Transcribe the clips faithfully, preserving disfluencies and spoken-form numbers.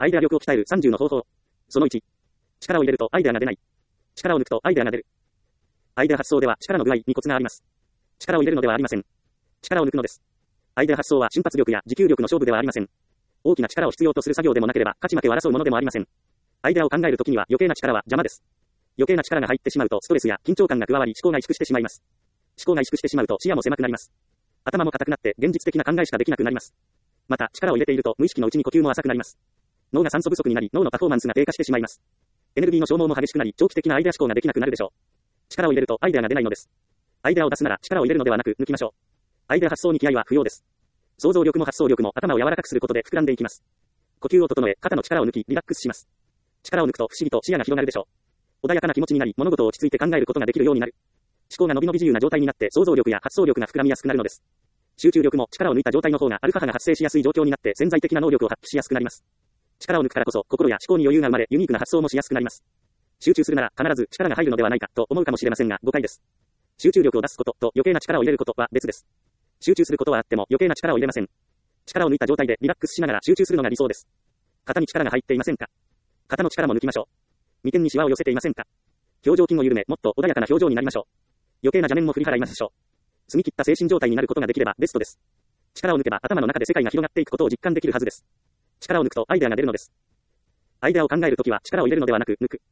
アイデア力を鍛えるさんじゅうの方法。そのいち。力を入れるとアイデアが出ない。力を抜くとアイデアが出る。アイデア発想では力の具合にコツがあります。力を入れるのではありません。力を抜くのです。アイデア発想は瞬発力や持久力の勝負ではありません。大きな力を必要とする作業でもなければ勝ち負けを争うものでもありません。アイデアを考えるときには余計な力は邪魔です。余計な力が入ってしまうとストレスや緊張感が加わり思考が萎縮してしまいます。思考が萎縮してしまうと視野も狭くなります。頭も固くなって現実的な考えしかできなくなります。また力を入れていると無意識のうちに呼吸も浅くなります。脳が酸素不足になり脳のパフォーマンスが低下してしまいます。エネルギーの消耗も激しくなり長期的なアイデア思考ができなくなるでしょう。力を入れるとアイデアが出ないのです。アイデアを出すなら力を入れるのではなく抜きましょう。アイデア発想に気合は不要です。想像力も発想力も頭を柔らかくすることで膨らんでいきます。呼吸を整え肩の力を抜きリラックスします。力を抜くと不思議と視野が広がるでしょう。穏やかな気持ちになり物事を落ち着いて考えることができるようになる。思考が伸び伸び自由な状態になって想像力や発想力が膨らみやすくなるのです。集中力も力を抜いた状態の方がアルファ波が発生しやすい状況になって潜在的な能力を発揮しやすくなります。力を抜くからこそ心や思考に余裕が生まれユニークな発想もしやすくなります。集中するなら必ず力が入るのではないかと思うかもしれませんが誤解です。集中力を出すことと余計な力を入れることは別です。集中することはあっても余計な力を入れません。力を抜いた状態でリラックスしながら集中するのが理想です。肩に力が入っていませんか？肩の力も抜きましょう。眉間にシワを寄せていませんか？表情筋を緩めもっと穏やかな表情になりましょう。余計な邪念も振り払いましょう。澄み切った精神状態になることができればベストです。力を抜けば頭の中で世界が広がっていくことを実感できるはずです。力を抜くとアイデアが出るのです。アイデアを考えるときは力を入れるのではなく抜く。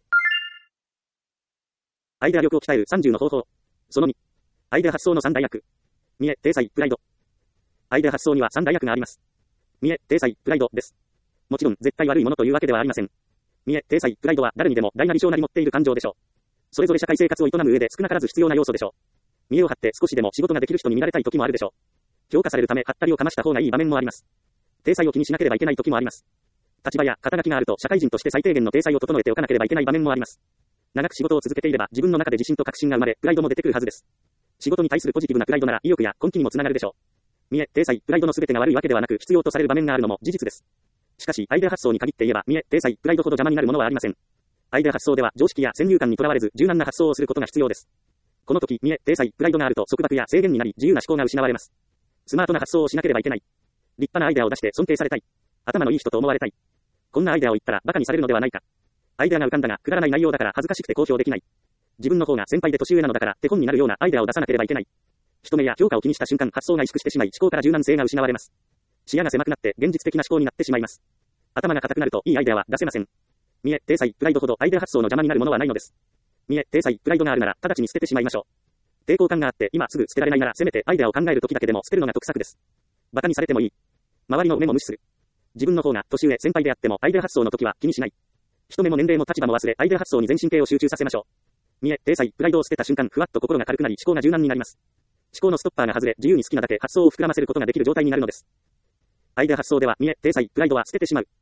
アイデア力を鍛えるさんじゅうの方法。そのに。アイデア発想の三大役。見え、体裁、プライド。アイデア発想には三大役があります。見え、体裁、プライドです。もちろん絶対悪いものというわけではありません。見え、体裁、プライドは誰にでも大なり小なり持っている感情でしょう。それぞれ社会生活を営む上で少なからず必要な要素でしょう。見栄を張って少しでも仕事ができる人に見られたい時もあるでしょう。評価されるためハったりをかました方がいい場面もあります。体裁を気にしなければいけない時もあります。立場や肩書きがあると社会人として最低限の体裁を整えておかなければいけない場面もあります。長く仕事を続けていれば自分の中で自信と確信が生まれプライドも出てくるはずです。仕事に対するポジティブなプライドなら意欲や根気にもつながるでしょう。見え、体裁、プライドの全てが悪いわけではなく必要とされる場面があるのも事実です。しかしアイデア発想に限って言えば見え、体裁、プライドほど邪魔になるものはありません。アイデア発想では常識や先入観にとらわれず柔軟な発想をすることが必要です。この時見え、体裁、プライドがあると束縛や制限になり自由な思考が失われます。スマートな発想をしなければいけない。立派なアイデアを出して尊敬されたい。頭のいい人と思われたい。こんなアイデアを言ったら馬鹿にされるのではないか。アイデアが浮かんだがくだらない内容だから恥ずかしくて公表できない。自分の方が先輩で年上なのだから手本になるようなアイデアを出さなければいけない。人目や評価を気にした瞬間発想が萎縮してしまい思考から柔軟性が失われます。視野が狭くなって現実的な思考になってしまいます。頭が固くなるといいアイデアは出せません。見え、体裁、プライドほどアイデア発想の邪魔になるものはないのです。見え、体裁、プライドがあるなら直ちに捨ててしまいましょう。抵抗感があって今すぐ捨てられないならせめてアイデアを考える時だけでも捨てるのが得策です。馬鹿にされてもいい。周りの目も無視する。自分の方が年上先輩であってもアイデア発想の時は気にしない。人目も年齢も立場も忘れアイデア発想に全神経を集中させましょう。見え、体裁、プライドを捨てた瞬間ふわっと心が軽くなり思考が柔軟になります。思考のストッパーが外れ自由に好きなだけ発想を膨らませることができる状態になるのです。アイデア発想では見え、体裁、プライドは捨ててしまう。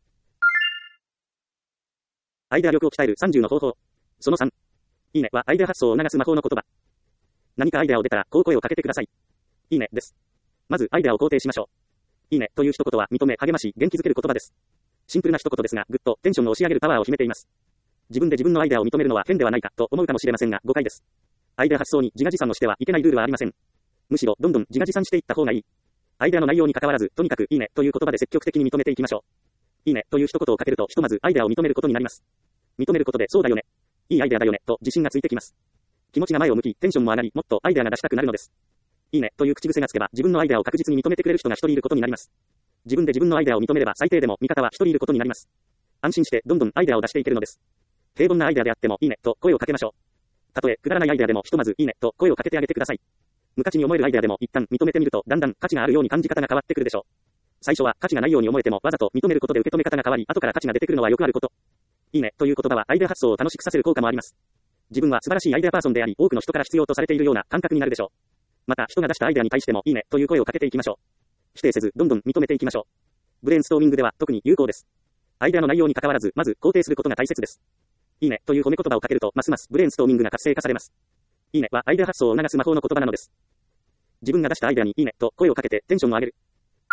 アイデア力を鍛えるさんじゅうの方法。そのさん。いいねはアイデア発想を促す魔法の言葉。何かアイデアを出たらこう声をかけてください。いいねです。まずアイデアを肯定しましょう。いいねという一言は認め励まし元気づける言葉です。シンプルな一言ですがぐっとテンションを押し上げるパワーを秘めています。自分で自分のアイデアを認めるのは変ではないかと思うかもしれませんが誤解です。アイデア発想に自画自賛をしてはいけないルールはありません。むしろどんどん自画自賛していった方がいい。アイデアの内容に関わらずとにかくいいねという言葉で積極的に認めていきましょう。いいねという一言をかけるとひとまずアイデアを認めることになります。認めることでそうだよね。いいアイデアだよねと自信がついてきます。気持ちが前を向きテンションも上がりもっとアイデアが出したくなるのです。いいねという口癖がつけば自分のアイデアを確実に認めてくれる人が一人いることになります。自分で自分のアイデアを認めれば最低でも味方は一人いることになります。安心してどんどんアイデアを出していけるのです。平凡なアイデアであってもいいねと声をかけましょう。たとえくだらないアイデアでもひとまずいいねと声をかけてあげてください。無価値に思えるアイデアでも一旦認めてみるとだんだん価値があるように感じ方が変わってくるでしょう。最初は価値がないように思えてもわざと認めることで受け止め方が変わり後から価値が出てくるのはよくあること。いいねという言葉はアイデア発想を楽しくさせる効果もあります。自分は素晴らしいアイデアパーソンであり多くの人から必要とされているような感覚になるでしょう。また人が出したアイデアに対してもいいねという声をかけていきましょう。否定せずどんどん認めていきましょう。ブレインストーミングでは特に有効です。アイデアの内容に関わらずまず肯定することが大切です。いいねという褒め言葉をかけるとますますブレインストーミングが活性化されます。いいねはアイデア発想を促す魔法の言葉なのです。自分が出したアイデアにいいねと声をかけてテンションを上げる。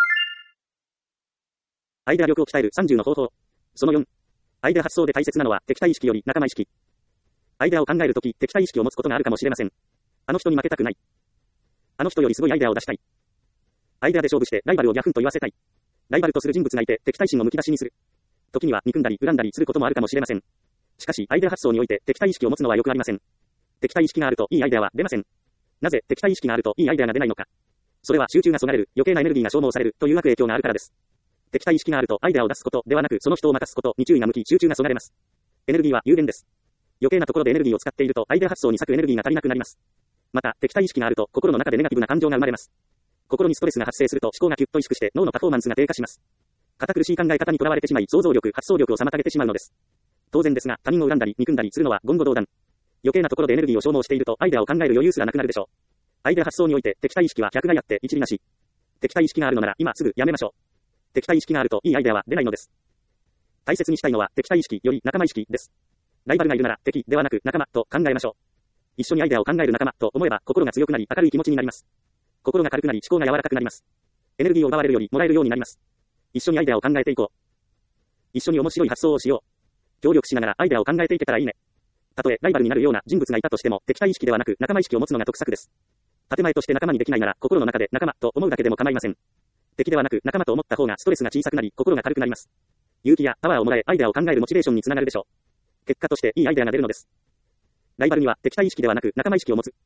アイデア力を鍛えるさんじゅうの方法。そのよん。アイデア発想で大切なのは敵対意識より仲間意識。アイデアを考えるとき敵対意識を持つことがあるかもしれません。あの人に負けたくない。あの人よりすごいアイデアを出したい。アイデアで勝負してライバルをギャフンと言わせたい。ライバルとする人物がいて敵対心をむき出しにする。 時には憎んだり恨んだりすることもあるかもしれません。しかし、アイデア発想において敵対意識を持つのはよくありません。敵対意識があるといいアイデアは出ません。なぜ敵対意識があるといいアイデアが出ないのか。それは集中がそがれる、余計なエネルギーが消耗されるという悪影響があるからです。敵対意識があるとアイデアを出すことではなく、その人を任すことに注意が向き、集中がそがれます。エネルギーは有限です。余計なところでエネルギーを使っていると、アイデア発想に割くエネルギーが足りなくなります。また、敵対意識があると、心の中でネガティブな感情が生まれます。心にストレスが発生すると、思考がキュッと萎縮して、脳のパフォーマンスが低下します。堅苦しい考え方にとらわれてしまい、想像力、発想力を妨げてしまうのです。当然ですが、他人を恨んだり、憎んだりするのは言語道断。余計なところでエネルギーを消耗していると、アイデアを考える余裕すらなくなるでしょう。アイデア発想において、敵対意識は百害あって一理なし。敵対意識があるのなら、今すぐやめましょう。敵対意識があると、いいアイデアは出ないのです。大切にしたいのは、敵対意識より仲間意識です。ライバルがいるなら、敵ではなく仲間と考えましょう。一緒にアイデアを考える仲間と思えば、心が強くなり、明るい気持ちになります。心が軽くなり、思考が柔らかくなります。エネルギーを奪われるよりもらえるようになります。一緒にアイデアを考えていこう。一緒に面白い発想をしよう。協力しながらアイデアを考えていけたらいいね。たとえライバルになるような人物がいたとしても、敵対意識ではなく仲間意識を持つのが得策です。建前として仲間にできないなら、心の中で仲間と思うだけでも構いません。敵ではなく仲間と思った方がストレスが小さくなり、心が軽くなります。勇気やパワーをもらえ、アイデアを考えるモチベーションにつながるでしょう。結果としていいアイデアが出るのです。ライバルには敵対意識ではなく仲間意識を持つ。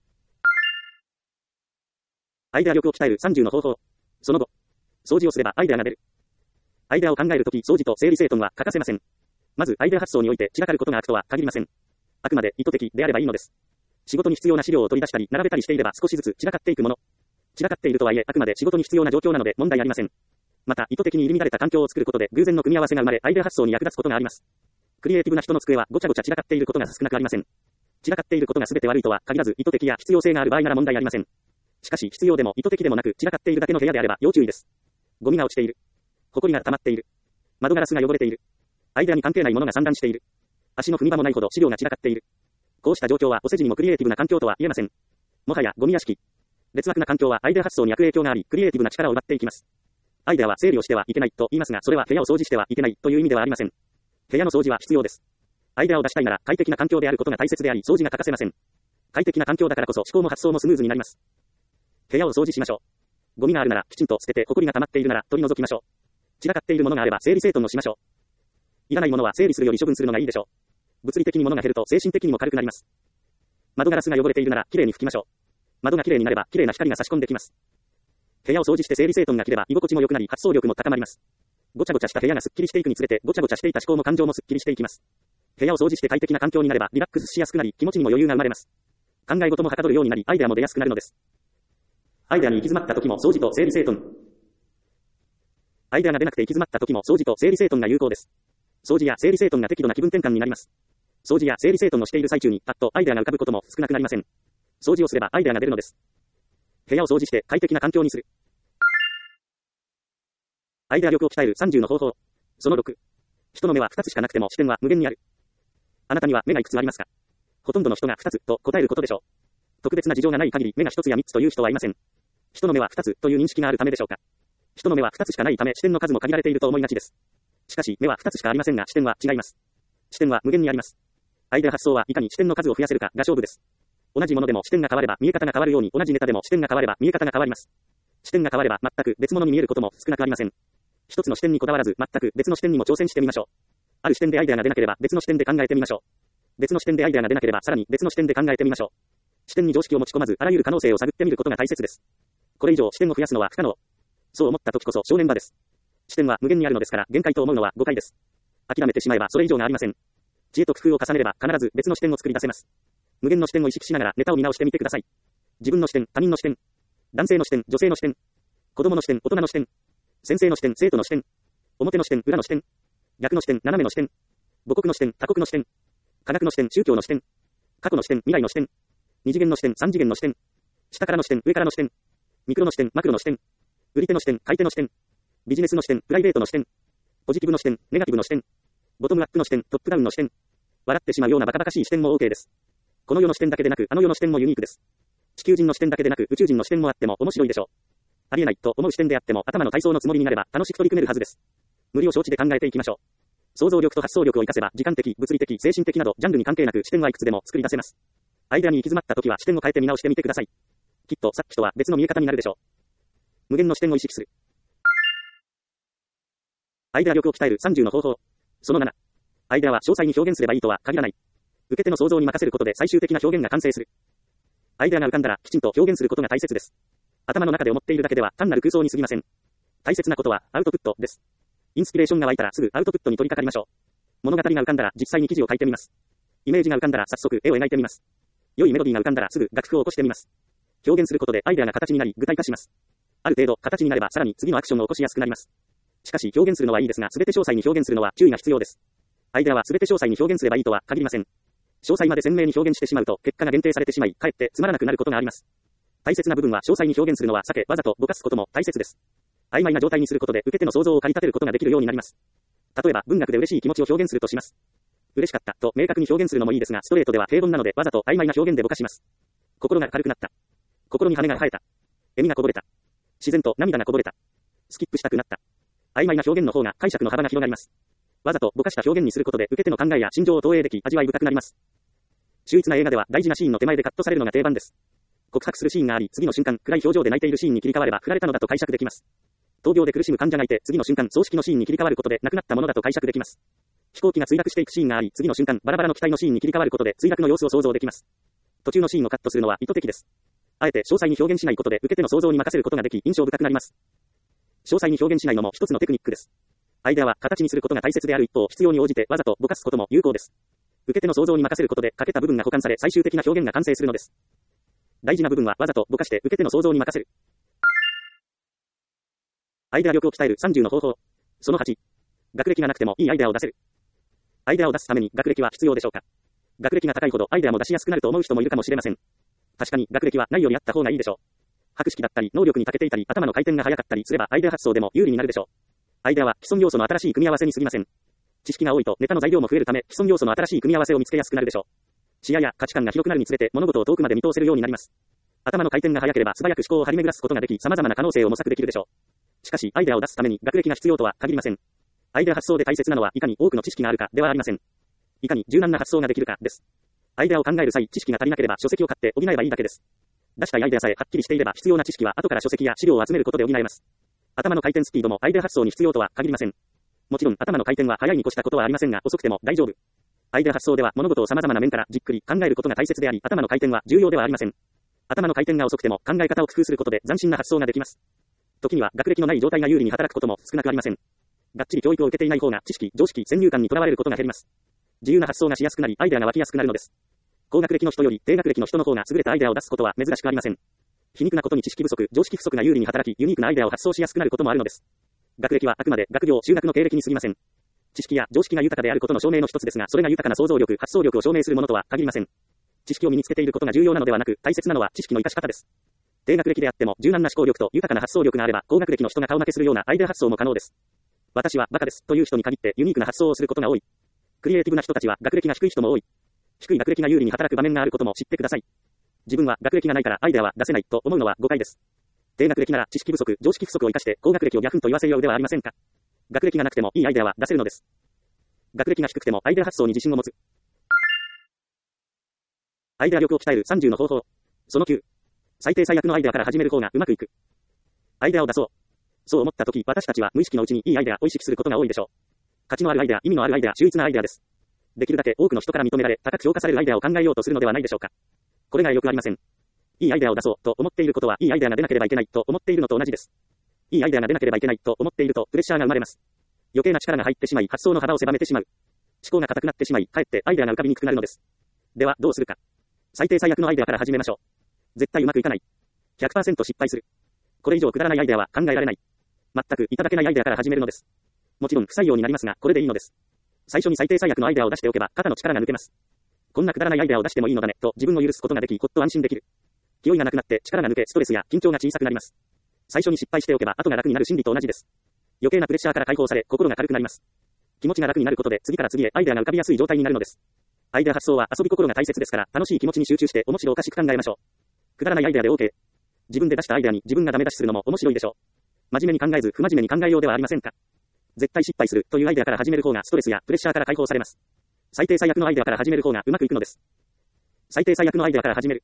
アイデア力を鍛えるさんじゅうの方法。その後、掃除をすればアイデアが出る。アイデアを考えるとき、掃除と整理整頓は欠かせません。まず、アイデア発想において散らかることが悪とは限りません。あくまで意図的であればいいのです。仕事に必要な資料を取り出したり、並べたりしていれば少しずつ散らかっていくもの。散らかっているとはいえ、あくまで仕事に必要な状況なので問題ありません。また、意図的に入り乱れた環境を作ることで偶然の組み合わせが生まれ、アイデア発想に役立つことがあります。クリエイティブな人の机はごちゃごちゃ散らかっていることが少なくありません。散らかっていることが全て悪いとは限らず、意図的や必要性がある場合なら問題ありません。しかし、必要でも意図的でもなく散らかっているだけの部屋であれば要注意です。ゴミが落ちている。埃が溜まっている。窓ガラスが汚れている。アイデアに関係ないものが散乱している。足の踏み場もないほど資料が散らかっている。こうした状況はお世辞にもクリエイティブな環境とは言えません。もはやゴミ屋敷。劣悪な環境はアイデア発想に悪影響があり、クリエイティブな力を奪っていきます。アイデアは整理をしてはいけないと言いますが、それは部屋を掃除してはいけないという意味ではありません。部屋の掃除は必要です。アイデアを出したいなら快適な環境であることが大切であり、掃除が欠かせません。快適な環境だからこそ思考も発想もスムーズになります。部屋を掃除しましょう。ゴミがあるならきちんと捨てて、埃が溜まっているなら取り除きましょう。散らかっているものがあれば整理整頓をしましょう。いらないものは整理するより処分するのがいいでしょう。物理的に物が減ると精神的にも軽くなります。窓ガラスが汚れているならきれいに拭きましょう。窓がきれいになればきれいな光が差し込んできます。部屋を掃除して整理整頓が切れば居心地も良くなり発想力も高まります。ごちゃごちゃした部屋がすっきりしていくにつれてごちゃごちゃしていた思考も感情もすっきりしていきます。部屋を掃除して快適な環境になればリラックスしやすくなり気持ちにも余裕が生まれます。考え事もはかどるようになりアイデアも出やすくなるのです。アイデアに行き詰まった時も掃除と整理整頓。アイデアが出なくて行き詰まった時も掃除と整理整頓が有効です。掃除や整理整頓が適度な気分転換になります。掃除や整理整頓をしている最中にパッとアイデアが浮かぶことも少なくなりません。掃除をすればアイデアが出るのです。部屋を掃除して快適な環境にする。アイデア力を鍛えるさんじゅうの方法。そのろく。人の目はふたつしかなくても視点は無限にある。あなたには目がいくつありますか？ほとんどの人がふたつと答えることでしょう。特別な事情がない限り目がひとつやみっつという人はいません。人の目はふたつという認識があるためでしょうか。人の目はふたつしかないため視点の数も限られていると思いがちです。しかし目はふたつしかありませんが視点は違います。視点は無限にあります。アイデア発想はいかに視点の数を増やせるかが勝負です。同じものでも視点が変われば見え方が変わるように同じネタでも視点が変われば見え方が変わります。視点が変われば全く別物に見えることも少なくありません。一つの視点にこだわらず全く別の視点にも挑戦してみましょう。ある視点でアイデアが出なければ別の視点で考えてみましょう。別の視点でアイデアが出なければさらに別の視点で考えてみましょう。視点に常識を持ち込まずあらゆる可能性を探ってみることが大切です。これ以上視点を増やすのは不可能。そう思った時こそ正念場です。視点は無限にあるのですから限界と思うのは誤解です。諦めてしまえばそれ以上がありません。知恵と工夫を重ねれば必ず別の視点を作り出せます。無限の視点を意識しながらネタを見直してみてください。自分の視点、他人の視点、男性の視点、女性の視点、子供の視点、大人の視点、先生の視点、生徒の視点、表の視点、裏の視点、逆の視点、斜めの視点、母国の視点、他国の視点、科学の視点、宗教の視点、過去の視点、未来の視点、二次元の視点、三次元の視点、下からの視点、上からの視点、ミクロの視点、マクロの視点、売り手の視点、買い手の視点、ビジネスの視点、プライベートの視点、ポジティブの視点、ネガティブの視点、ボトムアップの視点、トップダウンの視点、笑ってしまうようなバカバカしい視点も OK です。この世の視点だけでなく、あの世の視点もユニークです。地球人の視点だけでなく、宇宙人の視点もあっても面白いでしょう。ありえないと思う視点であっても、頭の体操のつもりになれば楽しく取り組めるはずです。無理を承知で考えていきましょう。想像力と発想力を活かせば、時間的、物理的、精神的など、ジャンルに関係なく視点はいくつでも作り出せます。アイデアに行き詰まった時は視点を変えて見直してみてください。きっとさっきとは別の見え方になるでしょう。無限の視点を意識する。アイデア力を鍛えるさんじゅうの方法。 そのなな、アイデアは詳細に表現すればいいとは限らない。受け手の想像に任せることで最終的な表現が完成する。アイデアが浮かんだらきちんと表現することが大切です。頭の中で思っているだけでは単なる空想に過ぎません。大切なことはアウトプットです。インスピレーションが湧いたらすぐアウトプットに取り掛かりましょう。物語が浮かんだら実際に記事を書いてみます。イメージが浮かんだら早速絵を描いてみます。良いメロディーが浮かんだらすぐ楽譜を起こしてみます。表現することでアイデアが形になり具体化します。ある程度形になればさらに次のアクションを起こしやすくなります。しかし表現するのはいいですが全て詳細に表現するのは注意が必要です。アイデアは全て詳細に表現すればいいとは限りません。詳細まで鮮明に表現してしまうと結果が限定されてしまいかえってつまらなくなることがあります。大切な部分は詳細に表現するのは避けわざとぼかすことも大切です。曖昧な状態にすることで受け手の想像を駆り立てることができるようになります。例えば文学で嬉しい気持ちを表現するとします。嬉しかったと明確に表現するのもいいですがストレートでは平凡なのでわざと曖昧な表現でぼかします。心が軽くなった。心に羽が生えた。笑みがこぼれた。自然と涙がこぼれた。スキップしたくなった。曖昧な表現の方が解釈の幅が広がります。わざとぼかした表現にすることで受け手の考えや心情を投影でき味わい深くなります。秀逸な映画では大事なシーンの手前でカットされるのが定番です。告白するシーンがあり次の瞬間暗い表情で泣いているシーンに切り替われば振られたのだと解釈できます。闘病で苦しむ患者がいて次の瞬間葬式のシーンに切り替わることで亡くなったものだと解釈できます。飛行機が墜落していくシーンがあり次の瞬間バラバラの機体のシーンに切り替わることで墜落の様子を想像できます。途中のシーンをカットするのは意図的です。あえて詳細に表現しないことで受け手の想像に任せることができ印象深くなります。詳細に表現しないのも一つのテクニックです。アイデアは形にすることが大切である一方必要に応じてわざとぼかすことも有効です。受け手の想像に任せることで欠けた部分が補完され最終的な表現が完成するのです。大事な部分はわざとぼかして受け手の想像に任せる。アイデア力を鍛えるさんじゅうの方法。そのはち、学歴がなくてもいいアイデアを出せる。アイデアを出すために学歴は必要でしょうか。学歴が高いほどアイデアも出しやすくなると思う人もいるかもしれません。確かに学歴はないよりあった方がいいでしょう。博識だったり能力に長けていたり頭の回転が速かったりすればアイデア発想でも有利になるでしょう。アイデアは既存要素の新しい組み合わせに過ぎません。知識が多いとネタの材料も増えるため既存要素の新しい組み合わせを見つけやすくなるでしょう。視野や価値観が広くなるにつれて物事を遠くまで見通せるようになります。頭の回転が速ければ素早く思考を張り巡らすことができ様々な可能性を模索できるでしょう。しかしアイデアを出すために学歴が必要とは限りません。アイデア発想で大切なのはいかに多くの知識があるかではありません。いかに柔軟な発想ができるかです。アイデアを考える際知識が足りなければ書籍を買って補えばいいだけです。出したいアイデアさえはっきりしていれば必要な知識は後から書籍や資料を集めることで補えます。頭の回転スピードもアイデア発想に必要とは限りません。もちろん頭の回転は速いに越したことはありませんが遅くても大丈夫。アイデア発想では物事を様々な面からじっくり考えることが大切であり頭の回転は重要ではありません。頭の回転が遅くても考え方を工夫することで斬新な発想ができます。時には学歴のない状態が有利に働くことも少なくありません。がっちり教育を受けていない方が知識、常識、先入観にとらわれることが減ります。自由な発想がしやすくなりアイデアが湧きやすくなるのです。高学歴の人より低学歴の人の方が優れたアイデアを出すことは珍しくありません。皮肉なことに知識不足、常識不足が有利に働きユニークなアイデアを発想しやすくなることもあるのです。学歴はあくまで学業、修学の経歴に過ぎません。知識や常識が豊かであることの証明の一つですがそれが豊かな想像力、発想力を証明するものとは限りません。知識を身につけていることが重要なのではなく大切なのは知識の生かし方です。低学歴であっても柔軟な思考力と豊かな発想力があれば高学歴の人が顔負けするようなアイデア発想も可能です。私はバカですという人に限ってユニークな発想をすることが多い。クリエイティブな人たちは学歴が低い人も多い。低い学歴が有利に働く場面があることも知ってください。自分は学歴がないからアイデアは出せないと思うのは誤解です。低学歴なら知識不足、常識不足を生かして高学歴をギャフンと言わせようではありませんか。学歴がなくてもいいアイデアは出せるのです。学歴が低くてもアイデア発想に自信を持つ。アイデア力を鍛えるさんじゅうの方法。そのきゅう、最低最悪のアイデアから始める方がうまくいく。アイデアを出そう。そう思ったとき、私たちは無意識のうちにいいアイデアを意識することが多いでしょう。価値のあるアイデア、意味のあるアイデア、秀逸なアイデアです。できるだけ多くの人から認められ、高く評価されるアイデアを考えようとするのではないでしょうか。これがよくありません。いいアイデアを出そうと思っていることは、いいアイデアが出なければいけないと思っているのと同じです。いいアイデアが出なければいけないと思っていると、プレッシャーが生まれます。余計な力が入ってしまい、発想の幅を狭めてしまう。思考が硬くなってしまい、かえってアイデアが浮かびにくくなるのです。では、どうするか。最低最悪のアイデアから始めましょう。絶対うまくいかない。ひゃくパーセント 失敗する。これ以上くだらないアイデアは考えられない。全くいただけないアイデアから始めるのです。もちろん不採用になりますが、これでいいのです。最初に最低最悪のアイデアを出しておけば、肩の力が抜けます。こんなくだらないアイデアを出してもいいのだね、と自分を許すことができ、ほっと安心できる。気負いがなくなって力が抜け、ストレスや緊張が小さくなります。最初に失敗しておけば、後が楽になる心理と同じです。余計なプレッシャーから解放され、心が軽くなります。気持ちが楽になることで、次から次へアイデアが浮かびやすい状態になるのです。アイデア発想は遊び心が大切ですから、楽しい気持ちに集中して面白おかしく考えましょう。くだらないアイデアで OK。自分で出したアイデアに自分がダメ出しするのも面白いでしょう。真面目に考えず不真面目に考えようではありませんか。絶対失敗するというアイデアから始める方がストレスやプレッシャーから解放されます。最低最悪のアイデアから始める方がうまくいくのです。最低最悪のアイデアから始める。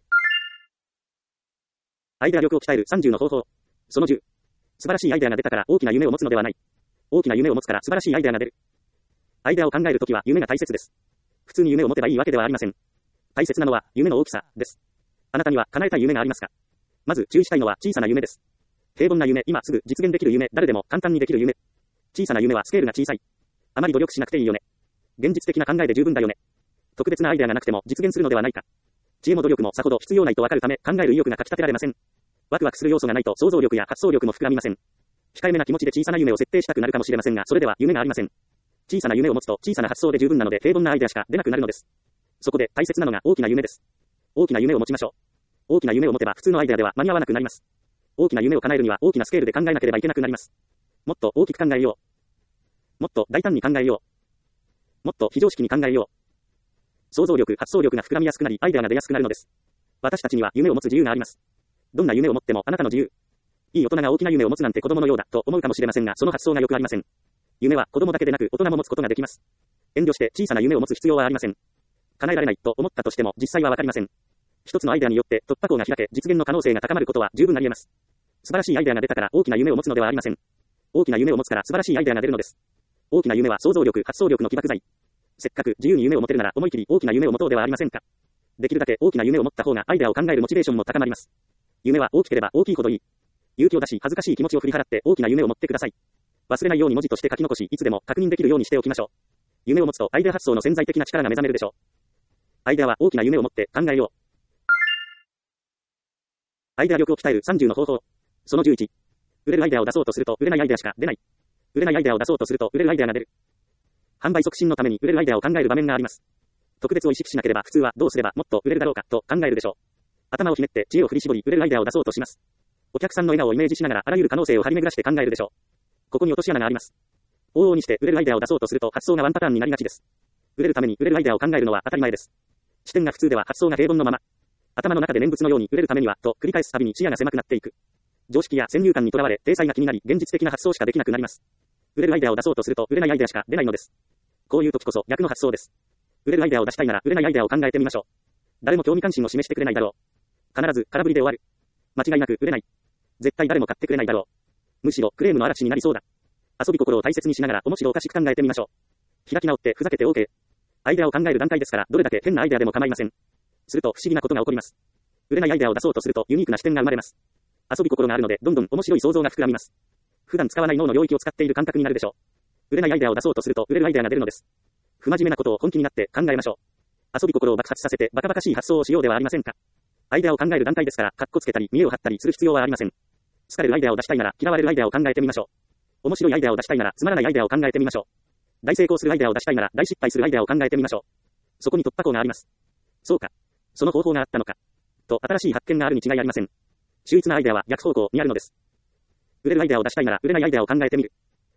アイデア力を鍛えるさんじゅうの方法。そのじゅう。素晴らしいアイデアが出たから大きな夢を持つのではない。大きな夢を持つから素晴らしいアイデアが出る。 アイデアを考えるときは夢が大切です。普通に夢を持てばいいわけではありません。大切なのは夢の大きさです。あなたには叶えたい夢がありますか？まず注意したいのは小さな夢です。平凡な夢、今すぐ実現できる夢、誰でも簡単にできる夢。小さな夢はスケールが小さい。あまり努力しなくていいよね。現実的な考えで十分だよね。特別なアイデアがなくても実現するのではないか。知恵も努力もさほど必要ないとわかるため、考える意欲がかき立てられません。ワクワクする要素がないと想像力や発想力も膨らみません。控えめな気持ちで小さな夢を設定したくなるかもしれませんが、それでは夢がありません。小さな夢を持つと小さな発想で十分なので平凡なアイデアしか出なくなるのです。そこで大切なのが大きな夢です。大きな夢を持ちましょう。大きな夢を持てば普通のアイデアでは間に合わなくなります。大きな夢を叶えるには大きなスケールで考えなければいけなくなります。もっと大きく考えよう。もっと大胆に考えよう。もっと非常識に考えよう。想像力、発想力が膨らみやすくなり、アイデアが出やすくなるのです。私たちには夢を持つ自由があります。どんな夢を持ってもあなたの自由。いい大人が大きな夢を持つなんて子供のようだと思うかもしれませんが、その発想がよくありません。夢は子供だけでなく大人も持つことができます。遠慮して小さな夢を持つ必要はありません。叶えられないと思ったとしても実際はわかりません。一つのアイデアによって突破口が開け、実現の可能性が高まることは十分あり得ます。素晴らしいアイデアが出たから大きな夢を持つのではありません。大きな夢を持つから素晴らしいアイデアが出るのです。大きな夢は想像力、発想力の起爆剤。せっかく自由に夢を持てるなら思い切り大きな夢を持とうではありませんか。できるだけ大きな夢を持った方がアイデアを考えるモチベーションも高まります。夢は大きければ大きいほどいい。勇気を出し恥ずかしい気持ちを振り払って大きな夢を持ってください。忘れないように文字として書き残し、いつでも確認できるようにしておきましょう。夢を持つとアイデア発想の潜在的な力が目覚めるでしょう。アイデアは大きな夢を持って考えよう。アイデア力を鍛えるさんじゅうの方法。そのじゅういち。売れるアイデアを出そうとすると売れないアイデアしか出ない。売れないアイデアを出そうとすると売れるアイデアが出る。販売促進のために売れるアイデアを考える場面があります。特別を意識しなければ普通はどうすればもっと売れるだろうかと考えるでしょう。頭をひねって知恵を振り絞り売れるアイデアを出そうとします。お客さんの笑顔をイメージしながらあらゆる可能性を張り巡らして考えるでしょう。ここに落とし穴があります。往々にして売れるアイデアを出そうとすると発想がワンパターンになりがちです。売れるために売れるアイデアを考えるのは当たり前です。視点が普通では発想が平凡のまま。頭の中で念仏のように売れるためにはと繰り返すたびに視野が狭くなっていく。常識や先入観にとらわれ、体裁が気になり、現実的な発想しかできなくなります。売れるアイデアを出そうとすると売れないアイデアしか出ないのです。こういう時こそ逆の発想です。売れるアイデアを出したいなら売れないアイデアを考えてみましょう。誰も興味関心を示してくれないだろう。必ず空振りで終わる。間違いなく売れない。絶対誰も買ってくれないだろう。むしろクレームの嵐になりそうだ。遊び心を大切にしながら面白おかしく考えてみましょう。開き直ってふざけて OK。アイデアを考える段階ですから、どれだけ変なアイデアでも構いません。すると不思議なことが起こります。売れないアイデアを出そうとするとユニークな視点が生まれます。遊び心があるのでどんどん面白い想像が膨らみます。普段使わない脳の領域を使っている感覚になるでしょう。売れないアイデアを出そうとすると売れるアイデアが出るのです。不真面目なことを本気になって考えましょう。遊び心を爆発させてバカバカしい発想をしようではありませんか。アイデアを考える段階ですから、カッコつけたり見栄を張ったりする必要はありません。好かれるアイデアを出したいなら嫌われるアイデアを考えてみましょう。面白いアイデアを出したいならつまらないアイデアを考えてみましょう。大成功するアイデアを出したいなら大失敗するアイデアを考えてみましょう。そこに突破口があります。そうか。その方法があったのか。と新しい発見があるに違いありません。秀逸なアイデアは逆方向にあるのです。売れるアイデアを出したいなら売れないアイデアを考えてみる。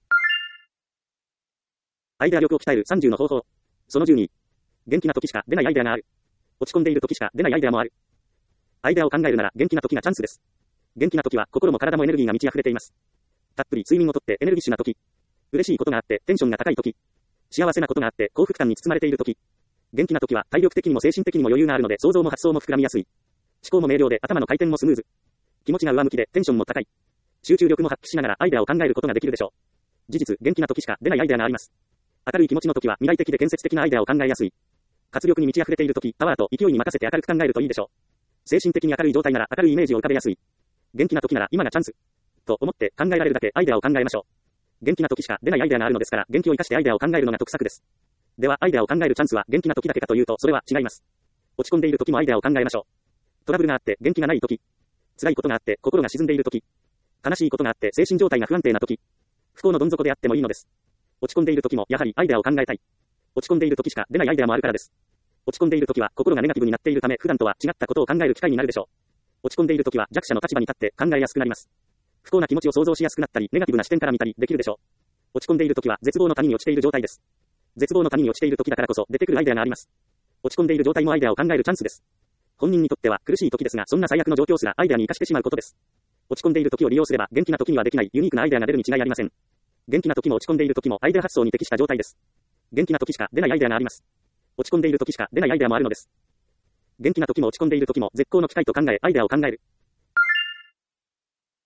アイデア力を鍛えるさんじゅうの方法。そのじゅうに。元気な時しか出ないアイデアがある。落ち込んでいる時しか出ないアイデアもある。アイデアを考えるなら元気な時がチャンスです。元気な時は心も体もエネルギーが満ち溢れています。たっぷり睡眠をとってエネルギッシュな時。嬉しいことがあってテンションが高い時。幸せなことがあって幸福感に包まれている時。元気な時は体力的にも精神的にも余裕があるので想像も発想も膨らみやすい。思考も明瞭で頭の回転もスムーズ。気持ちが上向きでテンションも高い。集中力も発揮しながらアイデアを考えることができるでしょう。事実、元気な時しか出ないアイデアがあります。明るい気持ちの時は未来的で建設的なアイデアを考えやすい。活力に満ち溢れている時、パワーと勢いに任せて明るく考えるといいでしょう。精神的に明るい状態なら明るいイメージを浮かべやすい。元気な時なら今がチャンス。と思って考えられるだけアイデアを考えましょう。元気な時しか出ないアイデアがあるのですから、元気を生かしてアイデアを考えるのが得策です。では、アイデアを考えるチャンスは元気な時だけかというと、それは違います。落ち込んでいる時もアイデアを考えましょう。トラブルがあって元気がない時。辛いことがあって心が沈んでいる時。悲しいことがあって精神状態が不安定な時。不幸のどん底であってもいいのです。落ち込んでいる時もやはりアイデアを考えたい。落ち込んでいる時しか出ないアイデアもあるからです。落ち込んでいる時は心がネガティブになっているため、普段とは違ったことを考える機会になるでしょう。落ち込んでいる時は弱者の立場に立って考えやすくなります。不幸な気持ちを想像しやすくなったり、ネガティブな視点から見たりできるでしょう。落ち込んでいる時は絶望の谷に落ちている状態です。絶望の谷に落ちている時だからこそ出てくるアイデアがあります。落ち込んでいる状態もアイデアを考えるチャンスです。本人にとっては苦しい時ですが、そんな最悪の状況すらアイデアに活かしてしまうことです。落ち込んでいる時を利用すれば元気な時にはできないユニークなアイデアが出るに違いありません。元気な時も落ち込んでいる時もアイデア発想に適した状態です。元気な時しか出ないアイデアがあります。落ち込んでいる時しか出ないアイデアもあるのです。元気な時も落ち込んでいる時も絶好の機会と考えアイデアを考える。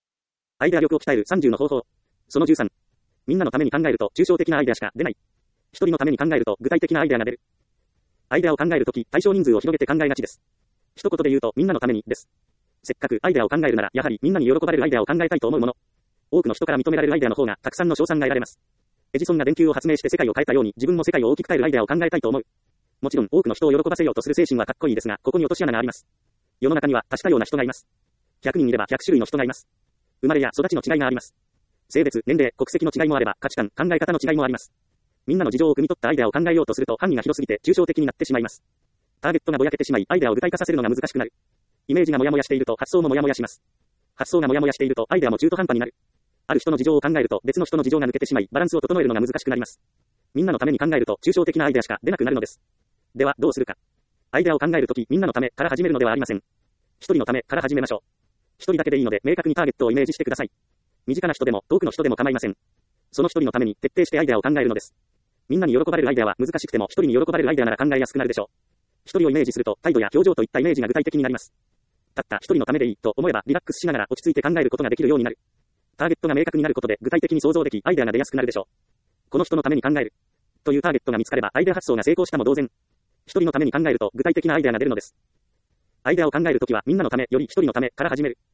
アイデア力を鍛えるさんじゅうの方法。そのじゅうさん。みんなのために考えると抽象的なアイデアしか出ない。 一人のために考えると具体的なアイデアが出る。アイデアを考えるとき、対象人数を広げて考えがちです。一言で言うと、みんなのために、です。せっかくアイデアを考えるなら、やはりみんなに喜ばれるアイデアを考えたいと思うもの。多くの人から認められるアイデアの方が、たくさんの賞賛が得られます。エジソンが電球を発明して世界を変えたように、自分も世界を大きく変えるアイデアを考えたいと思う。もちろん、多くの人を喜ばせようとする精神はかっこいいですが、ここに落とし穴があります。世の中には多種多様な人がいます。ひゃくにんいればひゃく種類の人がいます。生まれや育ちの違いがあります。性別、年齢、国籍の違いもあれば、価値観、考え方の違いもあります。みんなの事情を汲み取ったアイデアを考えようとすると範囲が広すぎて抽象的になってしまいます。ターゲットがぼやけてしまい、アイデアを具体化させるのが難しくなる。イメージがもやもやしていると発想ももやもやします。発想がもやもやしているとアイデアも中途半端になる。ある人の事情を考えると別の人の事情が抜けてしまい、バランスを整えるのが難しくなります。みんなのために考えると抽象的なアイデアしか出なくなるのです。ではどうするか。アイデアを考えるとき、みんなのためから始めるのではありません。一人のためから始めましょう。一人だけでいいので明確にターゲットをイメージしてください。身近な人でも遠くの人でも構いません。その一人のために徹底してアイデアを考えるのです。みんなに喜ばれるアイデアは難しくても一人に喜ばれるアイデアなら考えやすくなるでしょう。一人をイメージすると態度や表情といったイメージが具体的になります。たった一人のためでいいと思えばリラックスしながら落ち着いて考えることができるようになる。ターゲットが明確になることで具体的に想像できアイデアが出やすくなるでしょう。この人のために考えるというターゲットが見つかればアイデア発想が成功したも同然。一人のために考えると具体的なアイデアが出るのです。アイデアを考えるときはみんなのためより一人のためから始める。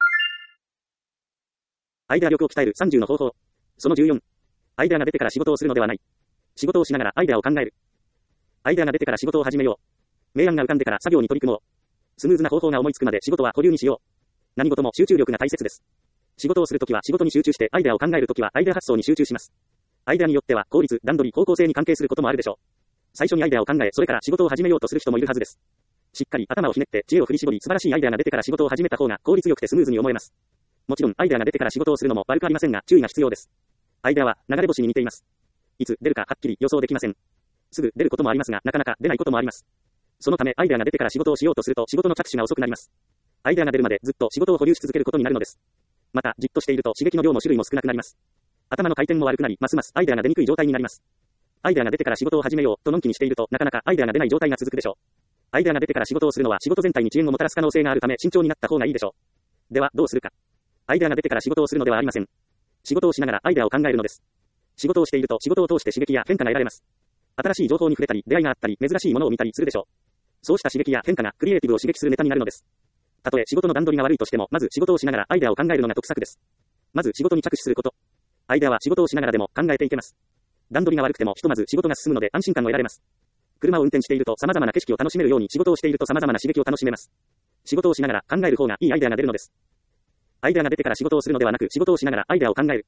アイデア力を鍛えるさんじゅうの方法。そのじゅうよん。アイデアが出てから仕事をするのではない。仕事をしながらアイデアを考える。アイデアが出てから仕事を始めよう。明暗が浮かんでから作業に取り組もう。スムーズな方法が思いつくまで仕事は保留にしよう。何事も集中力が大切です。仕事をするときは仕事に集中してアイデアを考えるときはアイデア発想に集中します。アイデアによっては効率、段取り、方向性に関係することもあるでしょう。最初にアイデアを考え、それから仕事を始めようとする人もいるはずです。しっかり頭をひねって知恵を振り絞り素晴らしいアイデアが出てから仕事を始めた方が効率よくてスムーズに思えます。もちろんアイデアが出てから仕事をするのも悪くありませんが注意が必要です。アイデアは流れ星に似ています。いつ出るかはっきり予想できません。すぐ出ることもありますがなかなか出ないこともあります。そのためアイデアが出てから仕事をしようとすると仕事の着手が遅くなります。アイデアが出るまでずっと仕事を保留し続けることになるのです。またじっとしていると刺激の量も種類も少なくなります。頭の回転も悪くなりますますアイデアが出にくい状態になります。アイデアが出てから仕事を始めようとのんきにしているとなかなかアイデアが出ない状態が続くでしょう。アイデアが出てから仕事をするのは仕事全体に遅延をもたらす可能性があるため慎重になった方がいいでしょう。ではどうするか。アイデアが出てから仕事をするのではありません。仕事をしながらアイデアを考えるのです。仕事をしていると仕事を通して刺激や変化が得られます。新しい情報に触れたり出会いがあったり珍しいものを見たりするでしょう。そうした刺激や変化がクリエイティブを刺激するネタになるのです。たとえ仕事の段取りが悪いとしてもまず仕事をしながらアイデアを考えるのが得策です。まず仕事に着手すること。アイデアは仕事をしながらでも考えていけます。段取りが悪くてもひとまず仕事が進むので安心感を得られます。車を運転していると様々な景色を楽しめるように仕事をしていると様々な刺激を楽しめます。仕事をしながら考える方がいいアイデアが出るのです。アイデアが出てから仕事をするのではなく仕事をしながらアイデアを考える。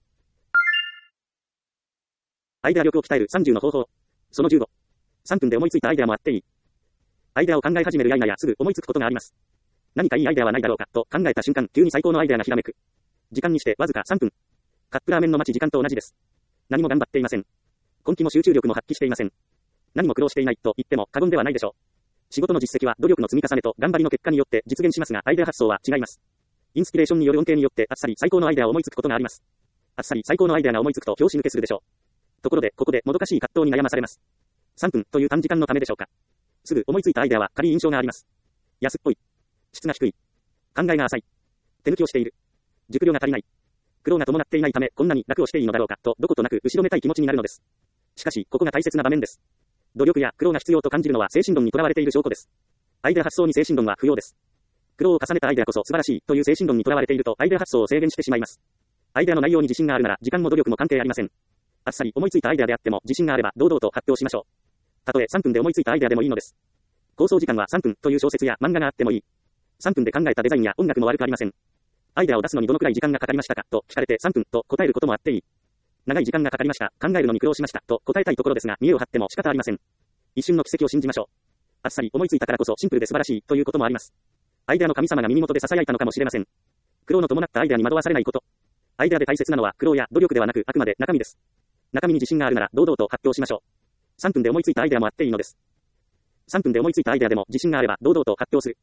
アイデア力を鍛えるさんじゅうの方法。そのじゅうご。さんぷんで思いついたアイデアもあっていい。アイデアを考え始めるや否やすぐ思いつくことがあります。何かいいアイデアはないだろうかと考えた瞬間急に最高のアイデアがひらめく。時間にしてわずかさんぷん。カップラーメンの待ち時間と同じです。何も頑張っていません。根気も集中力も発揮していません。何も苦労していないと言っても過言ではないでしょう。仕事の実績は努力の積み重ねと頑張りの結果によって実現しますがアイデア発想は違います。インスピレーションによる恩恵によってあっさり最高のアイデアを思いつくことがあります。あっさり最高のアイデアが思いつくと拍子抜けするでしょう。ところでここでもどかしい葛藤に悩まされます。さんぷんという短時間のためでしょうか。すぐ思いついたアイデアは軽い印象があります。安っぽい。質が低い。考えが浅い。手抜きをしている。熟慮が足りない。苦労が伴っていないためこんなに楽をしていいのだろうかとどことなく後ろめたい気持ちになるのです。しかしここが大切な場面です。努力や苦労が必要と感じるのは精神論にとらわれている証拠です。アイデア発想に精神論は不要です。苦労を重ねたアイデアこそ素晴らしいという精神論にとらわれているとアイデア発想を制限してしまいます。アイデアの内容に自信があるなら時間も努力も関係ありません。あっさり思いついたアイデアであっても自信があれば堂々と発表しましょう。たとえさんぷんで思いついたアイデアでもいいのです。構想時間はさんぷんという小説や漫画があってもいい。さんぷんで考えたデザインや音楽も悪くありません。アイデアを出すのにどのくらい時間がかかりましたかと聞かれてさんぷんと答えることもあっていい。長い時間がかかりました。考えるのに苦労しましたと答えたいところですが見栄を張っても仕方ありません。一瞬の奇跡を信じましょう。あっさり思いついたからこそシンプルで素晴らしいということもあります。アイデアの神様が耳元で囁いたのかもしれません。苦労の伴ったアイデアに惑わされないこと。アイデアで大切なのは苦労や努力ではなくあくまで中身です。中身に自信があるなら堂々と発表しましょう。さんぷんで思いついたアイデアもあっていいのです。さんぷんで思いついたアイデアでも自信があれば堂々と発表する。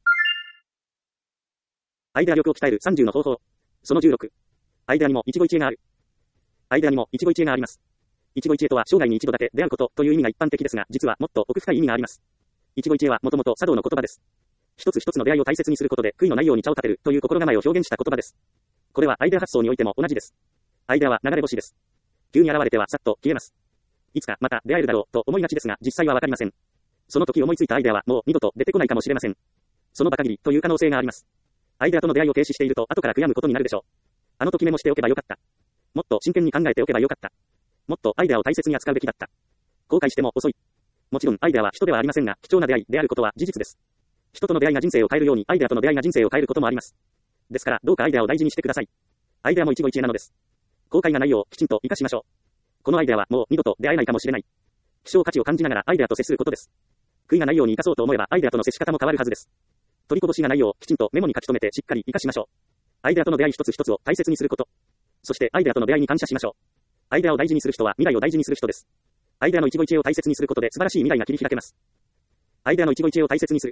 アイデア力を鍛えるさんじゅうの方法。そのじゅうろく。アイデアにも一期一会がある。アイデアにも一期一会があります。一期一会とは生涯に一度だけ出会うことという意味が一般的ですが、実はもっと奥深い意味があります。一期一会はもともと茶道の言葉です。一つ一つの出会いを大切にすることで悔いのないように茶を立てるという心構えを表現した言葉です。これはアイデア発想においても同じです。アイデアは流れ星です。急に現れてはさっと消えます。 いつかまた出会えるだろうと思いがちですが、実際はわかりません。その時思いついたアイデアはもう二度と出てこないかもしれません。その場限りという可能性があります。アイデアとの出会いを停止していると後から悔やむことになるでしょう。あの時メモしておけばよかった。もっと真剣に考えておけばよかった。もっとアイデアを大切に扱うべきだった。後悔しても遅い。もちろんアイデアは人ではありませんが、貴重な出会いであることは事実です。人との出会いが人生を変えるように、アイデアとの出会いが人生を変えることもあります。ですから、どうかアイデアを大事にしてください。アイデアも一期一会なのです。後悔がないようきちんと活かしましょう。このアイデアはもう二度と出会えないかもしれない。希少価値を感じながらアイデアと接することです。悔いがないように活かそうと思えばアイデアとの接し方も変わるはずです。取りこぼしがないようきちんとメモに書き留めてしっかり活かしましょう。アイデアとの出会い一つ一つを大切にすること。そしてアイデアとの出会いに感謝しましょう。アイデアを大事にする人は未来を大事にする人です。アイデアの一期一会を大切にすることで素晴らしい未来が切り開けます。アイデアの一期一会を大切にする。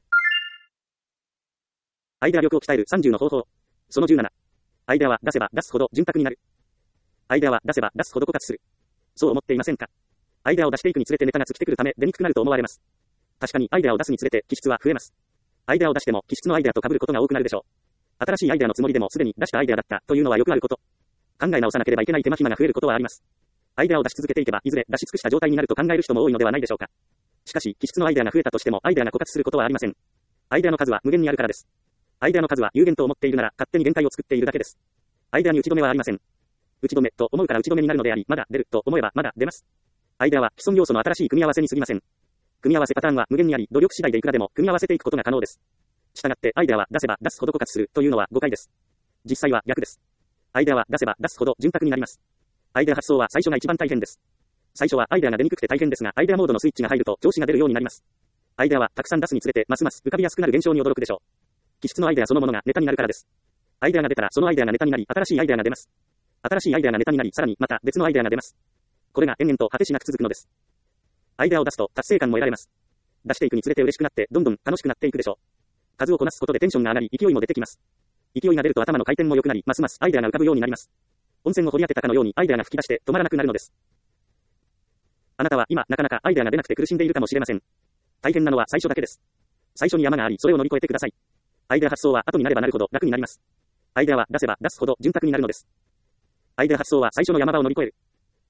アイデア力を鍛えるさんじゅうの方法。そのじゅうなな。アイデアは出せば出すほど潤沢になる。アイデアは出せば出すほど枯渇する。そう思っていませんか？アイデアを出していくにつれてネタが尽きてくるため出にくくなると思われます。確かにアイデアを出すにつれて気質は増えます。アイデアを出しても気質のアイデアと被ることが多くなるでしょう。新しいアイデアのつもりでもすでに出したアイデアだったというのはよくあること。考え直さなければいけない手間暇が増えることはあります。アイデアを出し続けていけばいずれ出し尽くした状態になると考える人も多いのではないでしょうか。しかし気質のアイデアが増えたとしてもアイデアが枯渇することはありません。アイデアの数は無限にあるからです。アイデアの数は有限と思っているなら勝手に限界を作っているだけです。アイデアに打ち止めはありません。打ち止めと思うから打ち止めになるのであり、まだ出ると思えばまだ出ます。アイデアは既存要素の新しい組み合わせに過ぎません。組み合わせパターンは無限にあり、努力次第でいくらでも組み合わせていくことが可能です。したがってアイデアは出せば出すほど枯渇するというのは誤解です。実際は逆です。アイデアは出せば出すほど潤沢になります。アイデア発想は最初が一番大変です。最初はアイデアが出にくくて大変ですが、アイデアモードのスイッチが入ると調子が出るようになります。アイデアはたくさん出すにつれてますます浮かびやすくなる現象に驚くでしょう。気質のアイデアそのものがネタになるからです。アイデアが出たらそのアイデアがネタになり、新しいアイデアが出ます。新しいアイデアがネタになり、さらにまた別のアイデアが出ます。これが延々と果てしなく続くのです。アイデアを出すと達成感も得られます。出していくにつれて嬉しくなって、どんどん楽しくなっていくでしょう。数をこなすことでテンションが上がり、勢いも出てきます。勢いが出ると頭の回転も良くなり、ますますアイデアが浮かぶようになります。温泉を掘り当てたかのようにアイデアが吹き出して止まらなくなるのです。あなたは今なかなかアイデアが出なくて苦しんでいるかもしれません。大変なのは最初だけです。最初に山があり、それを乗り越えてください。アイデア発想は後になればなるほど楽になります。アイデアは出せば出すほど潤沢になるのです。アイデア発想は最初の山場を乗り越える。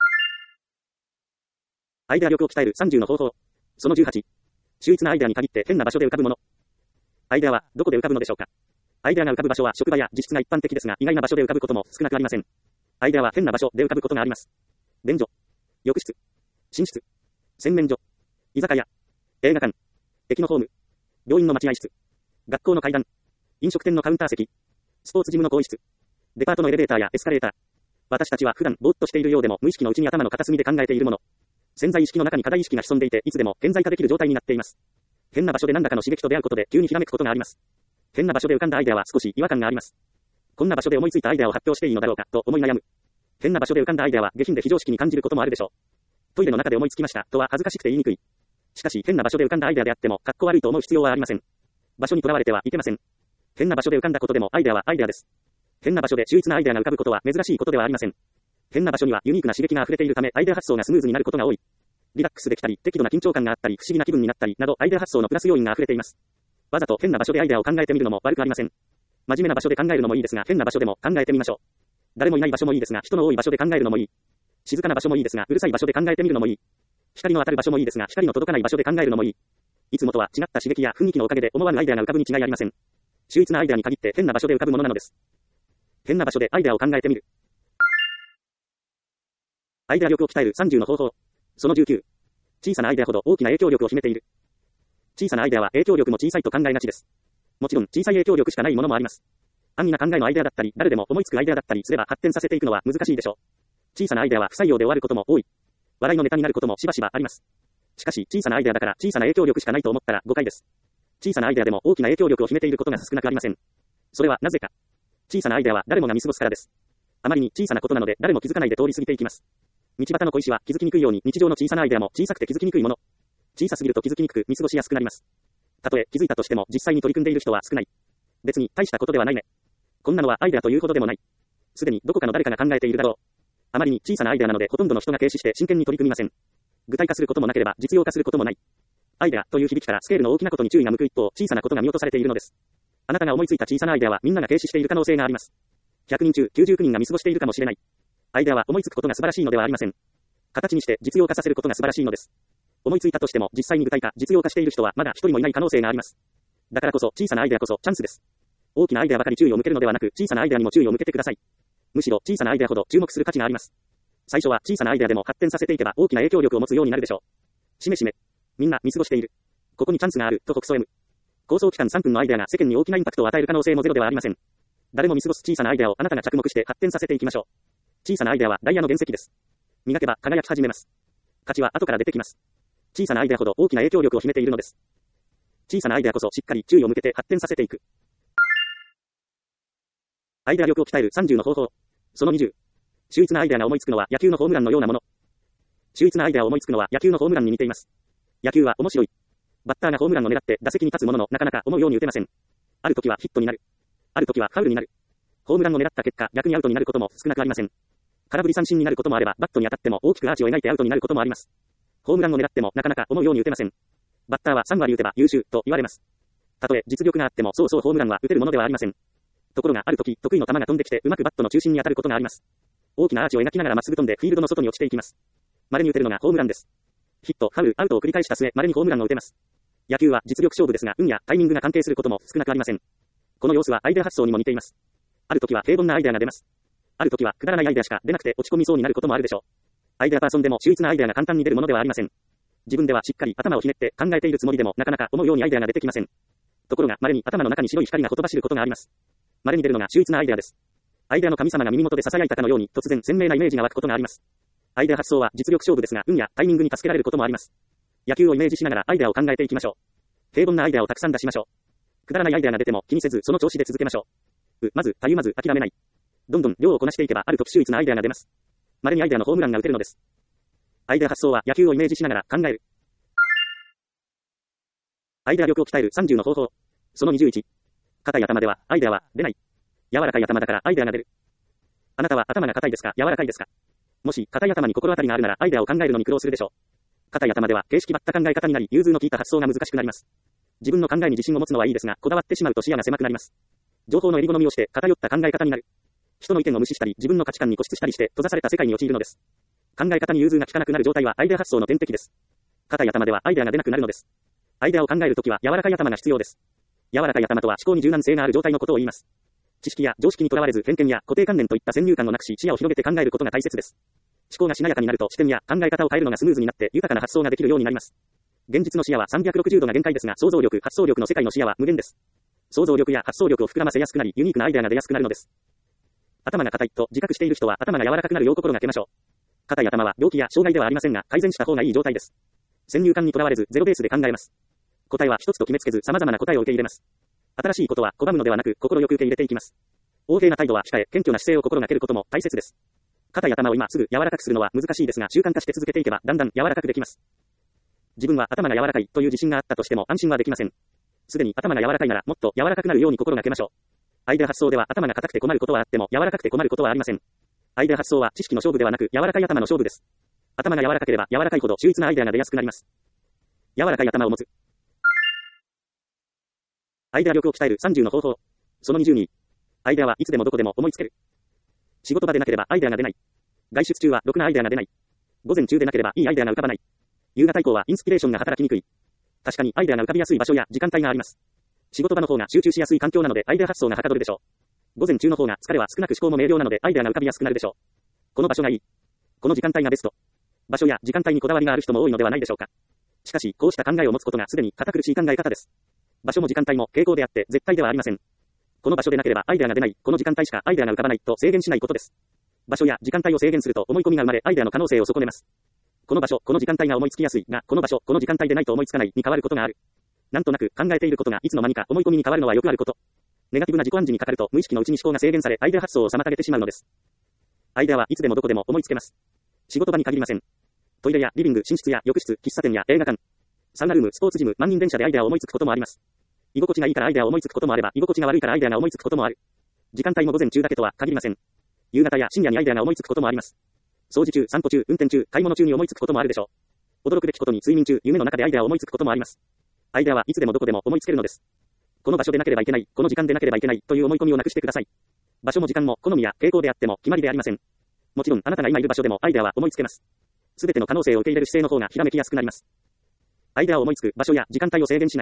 アイデア力を鍛えるさんじゅうの方法。そのじゅうはち。秀逸なアイデアに限って変な場所で浮かぶもの。アイデアはどこで浮かぶのでしょうか。アイデアが浮かぶ場所は職場や実質が一般的ですが、意外な場所で浮かぶことも少なくありません。アイデアは変な場所で浮かぶことがあります。便所、浴室、寝室、洗面所、居酒屋、映画館、駅のホーム、病院の待合室、学校の階段、飲食店のカウンター席、スポーツジムの更衣室、デパートのエレベーターやエスカレーター。私たちは普段ぼーっとしているようでも無意識のうちに頭の片隅で考えているもの。潜在意識の中に課題意識が潜んでいて、いつでも顕在化できる状態になっています。変な場所で何らかの刺激と出会うことで急にひらめくことがあります。変な場所で浮かんだアイデアは少し違和感があります。こんな場所で思いついたアイデアを発表していいのだろうかと思い悩む。変な場所で浮かんだアイデアは下品で非常識に感じることもあるでしょう。トイレの中で思いつきましたとは恥ずかしくて言いにくい。しかし変な場所で浮かんだアイデアであってもかっこ悪いと思う必要はありません。場所にとらわれてはいけません。変な場所で浮かんだことでもアイデアはアイデアです。変な場所で秀逸なアイデアが浮かぶことは珍しいことではありません。変な場所にはユニークな刺激が溢れているためアイデア発想がスムーズになることが多い。リラックスできたり、適度な緊張感があったり、不思議な気分になったりなどアイデア発想のプラス要因が溢れています。わざと変な場所でアイデアを考えてみるのも悪くありません。真面目な場所で考えるのもいいですが、変な場所でも考えてみましょう。誰もいない場所もいいですが、人の多い場所で考えるのもいい。静かな場所もいいですが、うるさい場所で考えてみるのもいい。光の当たる場所もいいですが、光の届かない場所で考えるのもいい。いつもとは違った刺激や雰囲気のおかげで思わぬアイデアが浮かぶに違いありません。秀逸なアイデアに限って変な場所で浮かぶものなのです。変な場所でアイデアを考えてみる。アイデア力を鍛えるさんじゅうの方法。そのじゅうきゅう。小さなアイデアほど大きな影響力を秘めている。小さなアイデアは影響力も小さいと考えがちです。もちろん小さい影響力しかないものもあります。安易な考えのアイデアだったり、誰でも思いつくアイデアだったりすれば発展させていくのは難しいでしょう。小さなアイデアは不採用で終わることも多い。笑いのネタになることもしばしばあります。しかし小さなアイデアだから小さな影響力しかないと思ったら誤解です。小さなアイデアでも大きな影響力を秘めていることが少なくありません。それはなぜか。小さなアイデアは誰もが見過ごすからです。あまりに小さなことなので誰も気づかないで通り過ぎていきます。道端の小石は気づきにくいように日常の小さなアイデアも小さくて気づきにくいもの。小さすぎると気づきにくく見過ごしやすくなります。たとえ気づいたとしても実際に取り組んでいる人は少ない。別に大したことではないね。こんなのはアイデアというほどでもない。すでにどこかの誰かが考えているだろう。あまりに小さなアイデアなのでほとんどの人が軽視して真剣に取り組みません。具体化することもなければ実用化することもない。アイデアという響きからスケールの大きなことに注意が向く一方、小さなことが見落とされているのです。あなたが思いついた小さなアイデアはみんなが軽視している可能性があります。ひゃくにん中きゅうじゅうきゅうにんが見過ごしているかもしれない。アイデアは思いつくことが素晴らしいのではありません。 形にして実用化させることが素晴らしいのです。思いついたとしても実際に具体化、実用化している人はまだ一人もいない可能性があります。だからこそ小さなアイデアこそチャンスです。大きなアイデアばかり注意を向けるのではなく、小さなアイデアにも注意を向けてください。むしろ小さなアイデアほど注目する価値があります。最初は小さなアイデアでも発展させていけば大きな影響力を持つようになるでしょう。しめしめ。みんな見過ごしている。ここにチャンスがある、と北総 M。構想期間さんぷんのアイデアが世間に大きなインパクトを与える可能性もゼロではありません。誰も見過ごす小さなアイデアをあなたが着目して発展させていきましょう。小さなアイデアはダイヤの原石です。磨けば輝き始めます。価値は後から出てきます。小さなアイデアほど大きな影響力を秘めているのです。小さなアイデアこそしっかり注意を向けて発展させていく。アイデア力を鍛えるさんじゅうの方法。そのにじゅう。秀逸なアイデアが思いつくのは野球のホームランのようなもの。秀逸なアイデアを思いつくのは野球のホームランに似ています。野球は面白い。バッターがホームランを狙って打席に立つもののなかなか思うように打てません。ある時はヒットになる。ある時はファウルになる。ホームランを狙った結果逆にアウトになることも少なくありません。空振り三振になることもあればバットに当たっても大きくアーチを描いてアウトになることもあります。ホームランを狙ってもなかなか思うように打てません。バッターはさんわり打てば優秀と言われます。たとえ実力があってもそうそうホームランは打てるものではありません。ところがある時得意の球が飛んできてうまくバットの中心に当たることがあります。大きなアーチを描きながらまっすぐ飛んでフィールドの外に落ちていきます。稀に打てるのがホームランです。ヒット、ファウル、アウトを繰り返した末稀にホームランを打てます。野球は実力勝負ですが運やタイミングが関係することも少なくありません。この様子はアイデア発想にも似ています。ある時は平凡なアイデアが出ます。ある時はくだらないアイデアしか出なくて落ち込みそうになることもあるでしょう。アイデアパーソンでも秀逸なアイデアが簡単に出るものではありません。自分ではしっかり頭をひねって考えているつもりでもなかなか思うようにアイデアが出てきません。ところが稀に頭の中に白い光がほとばしることがあります。稀に出るのが秀逸なアイデアです。アイデアの神様が耳元で囁いたかのように突然鮮明なイメージが湧くことがあります。アイデア発想は実力勝負ですが運やタイミングに助けられることもあります。野球をイメージしながらアイデアを考えていきましょう。平凡なアイデアをたくさん出しましょう。くだらないアイデアが出ても気にせずその調子で続けましょう。う、まず、たゆまず諦めない。どんどん量をこなしていけばある時秀逸なアイデアが出ます。稀にアイデアのホームランが打てるのです。アイデア発想は野球をイメージしながら考える。アイデア力を鍛えるさんじゅうの方法。そのにじゅういち。硬い頭ではアイデアは出ない。柔らかい頭だからアイデアが出る。あなたは頭が硬いですか柔らかいですか。もし硬い頭に心当たりがあるならアイデアを考えるのに苦労するでしょう。硬い頭では形式ばった考え方になり融通の効いた発想が難しくなります。自分の考えに自信を持つのはいいですがこだわってしまうと視野が狭くなります。情報の襟好みをして偏った考え方になる。人の意見を無視したり自分の価値観に固執したりして閉ざされた世界に陥るのです。考え方に融通が効かなくなる状態はアイデア発想の天敵です。硬い頭ではアイデアが出なくなるのです。アイデアを考えるときは柔らかい頭が必要です。柔らかい頭とは思考に柔軟性がある状態のことを言います。知識や常識にとらわれず偏見や固定観念といった先入観をなくし視野を広げて考えることが大切です。思考がしなやかになると視点や考え方を変えるのがスムーズになって豊かな発想ができるようになります。現実の視野はさんびゃくろくじゅうどが限界ですが想像力、発想力の世界の視野は無限です。想像力や発想力を膨らませやすくなりユニークなアイデアが出やすくなるのです。頭が硬いと自覚している人は頭が柔らかくなるよう心がけましょう。硬い頭は病気や障害ではありませんが改善した方がいい状態です。先入観にとらわれずゼロベースで考えます。答えは一つと決めつけず様々な答えを受け入れます。新しいことは拒むのではなく心よく受け入れていきます。横柄な態度は控え謙虚な姿勢を心がけることも大切です。硬い頭を今すぐ柔らかくするのは難しいですが習慣化して続けていけばだんだん柔らかくできます。自分は頭が柔らかいという自信があったとしても安心はできません。すでに頭が柔らかいならもっと柔らかくなるように心がけましょう。アイデア発想では頭が硬くて困ることはあっても柔らかくて困ることはありません。アイデア発想は知識の勝負ではなく柔らかい頭の勝負です。頭が柔らかければ柔らかいほど秀逸なアイデアが出やすくなります。柔らかい頭を持つ。アイデア力を鍛えるさんじゅうの方法。そのにじゅうに。アイデアはいつでもどこでも思いつける。仕事場でなければアイデアが出ない。外出中はろくなアイデアが出ない。午前中でなければいいアイデアが浮かばない。夕方以降はインスピレーションが働きにくい。確かにアイデアが浮かびやすい場所や時間帯があります。仕事場の方が集中しやすい環境なのでアイデア発想がはかどるでしょう。午前中の方が疲れは少なく思考も明瞭なのでアイデアが浮かびやすくなるでしょう。この場所がいい。この時間帯がベスト。場所や時間帯にこだわりがある人も多いのではないでしょうか。しかし、こうした考えを持つことがすでに堅苦しい考え方です。場所も時間帯も傾向であって絶対ではありません。この場所でなければアイデアが出ない、この時間帯しかアイデアが浮かばないと制限しないことです。場所や時間帯を制限すると思い込みが生まれアイデアの可能性を損ねます。この場所、この時間帯が思いつきやすいが、この場所、この時間帯でないと思いつかないに変わることがある。なんとなく考えていることがいつの間にか思い込みに変わるのはよくあること。ネガティブな自己暗示にかかると無意識のうちに思考が制限されアイデア発想を妨げてしまうのです。アイデアはいつでもどこでも思いつけます。仕事場に限りません。トイレやリビング、寝室や浴室、喫茶店や映画館、サウナルーム、スポーツジム、満員電車でアイデアを思いつくこともあります。居心地がいいからアイデアを思いつくこともあれば、居心地が悪いからアイデアが思いつくこともある。時間帯も午前中だけとは限りません。夕方や深夜にアイデアが思いつくこともあります。掃除中、散歩中、運転中、買い物中に思いつくこともあるでしょう。驚くべきことに睡眠中、夢の中でアイデアを思いつくこともあります。アイデアはいつでもどこでも思いつけるのです。この場所でなければいけない、この時間でなければいけないという思い込みをなくしてください。場所も時間も好みや傾向であっても決まりでありません。もちろんあなたが今いる場所でもアイデアは思いつけます。 すべての可能性を受け入れる姿勢の方がひらめきやすくなります。アイデアを思いつく場所や時間帯を制限しない。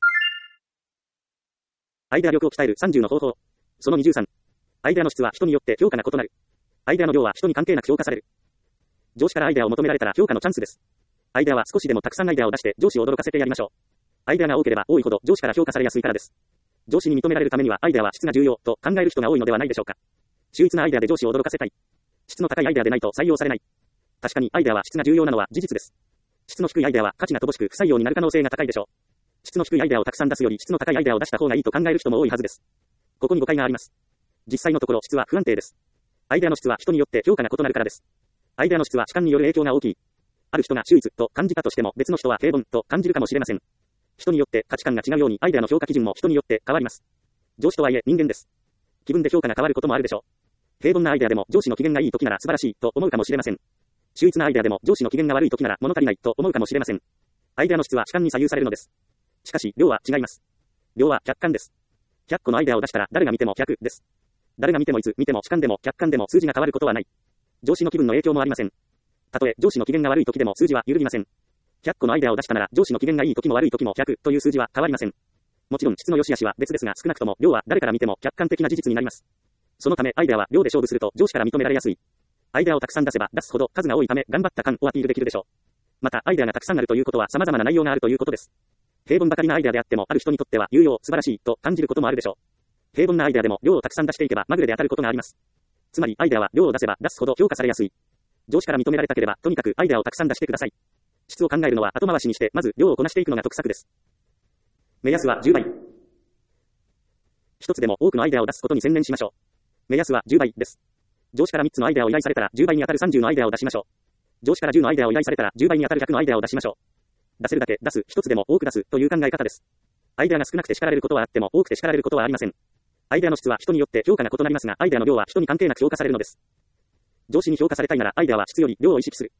アイデア力を鍛えるさんじゅうの方法。そのにじゅうさん。アイデアの質は人によって評価が異なる。アイデアの量は人に関係なく評価される。上司からアイデアを求められたら評価のチャンスです。アイデアは少しでもたくさんアイデアを出して上司を驚かせてやりましょう。アイデアが多ければ多いほど上司から評価されやすいからです。上司に認められるためにはアイデアは質が重要と考える人が多いのではないでしょうか。秀逸なアイデアで上司を驚かせたい。質の高いアイデアでないと採用されない。確かにアイデアは質が重要なのは事実です。質の低いアイデアは価値が乏しく不採用になる可能性が高いでしょう。質の低いアイデアをたくさん出すより質の高いアイデアを出した方がいいと考える人も多いはずです。ここに誤解があります。実際のところ質は不安定です。アイデアの質は人によって評価が異なるからです。アイデアの質は主観による影響が大きい。ある人が秀逸と感じたとしても別の人は平凡と感じるかもしれません。人によって価値観が違うようにアイデアの評価基準も人によって変わります。上司とはいえ人間です。気分で評価が変わることもあるでしょう。平凡なアイデアでも上司の機嫌がいい時なら素晴らしいと思うかもしれません。秀逸なアイデアでも上司の機嫌が悪い時なら物足りないと思うかもしれません。アイデアの質は主観に左右されるのです。しかし量は違います。量は客観です。ひゃっこのアイデアを出したら誰が見てもひゃくです。誰が見てもいつ見ても主観でも客観でも数字が変わることはない。上司の気分の影響もありません。たとえ上司の機嫌が悪い時でも数字は揺るぎません。ひゃっこのアイデアを出したなら上司の機嫌がいい時も悪い時もひゃくという数字は変わりません。もちろん質の良し悪しは別ですが少なくとも量は誰から見ても客観的な事実になります。そのためアイデアは量で勝負すると上司から認められやすい。アイデアをたくさん出せば出すほど数が多いため頑張った感をアピールできるでしょう。またアイデアがたくさんあるということは様々な内容があるということです。平凡ばかりなアイデアであってもある人にとっては有用、素晴らしいと感じることもあるでしょう。平凡なアイデアでも量をたくさん出していけばまぐれで当たることがあります。つまりアイデアは量を出せば出すほど評価されやすい。上司から認められたければとにかくアイデアをたくさん出してください。質を考えるのは後回しにしてまず量をこなしていくのが得策です。目安はじゅうばい。一つでも多くのアイデアを出すことに専念しましょう。目安はじゅうばいです。上司からみっつのアイデアを依頼されたらじゅうばいに当たるさんじゅうのアイデアを出しましょう。上司からじゅうのアイデアを依頼されたらじゅうばいに当たるひゃくのアイデアを出しましょう。出せるだけ出す、一つでも多く出すという考え方です。アイデアが少なくて叱られることはあっても多くて叱られることはありません。アイデアの質は人によって評価が異なりますが、アイデアの量は人に関係なく評価されるのです。上司に評価されたいならアイデアは質より量を意識する。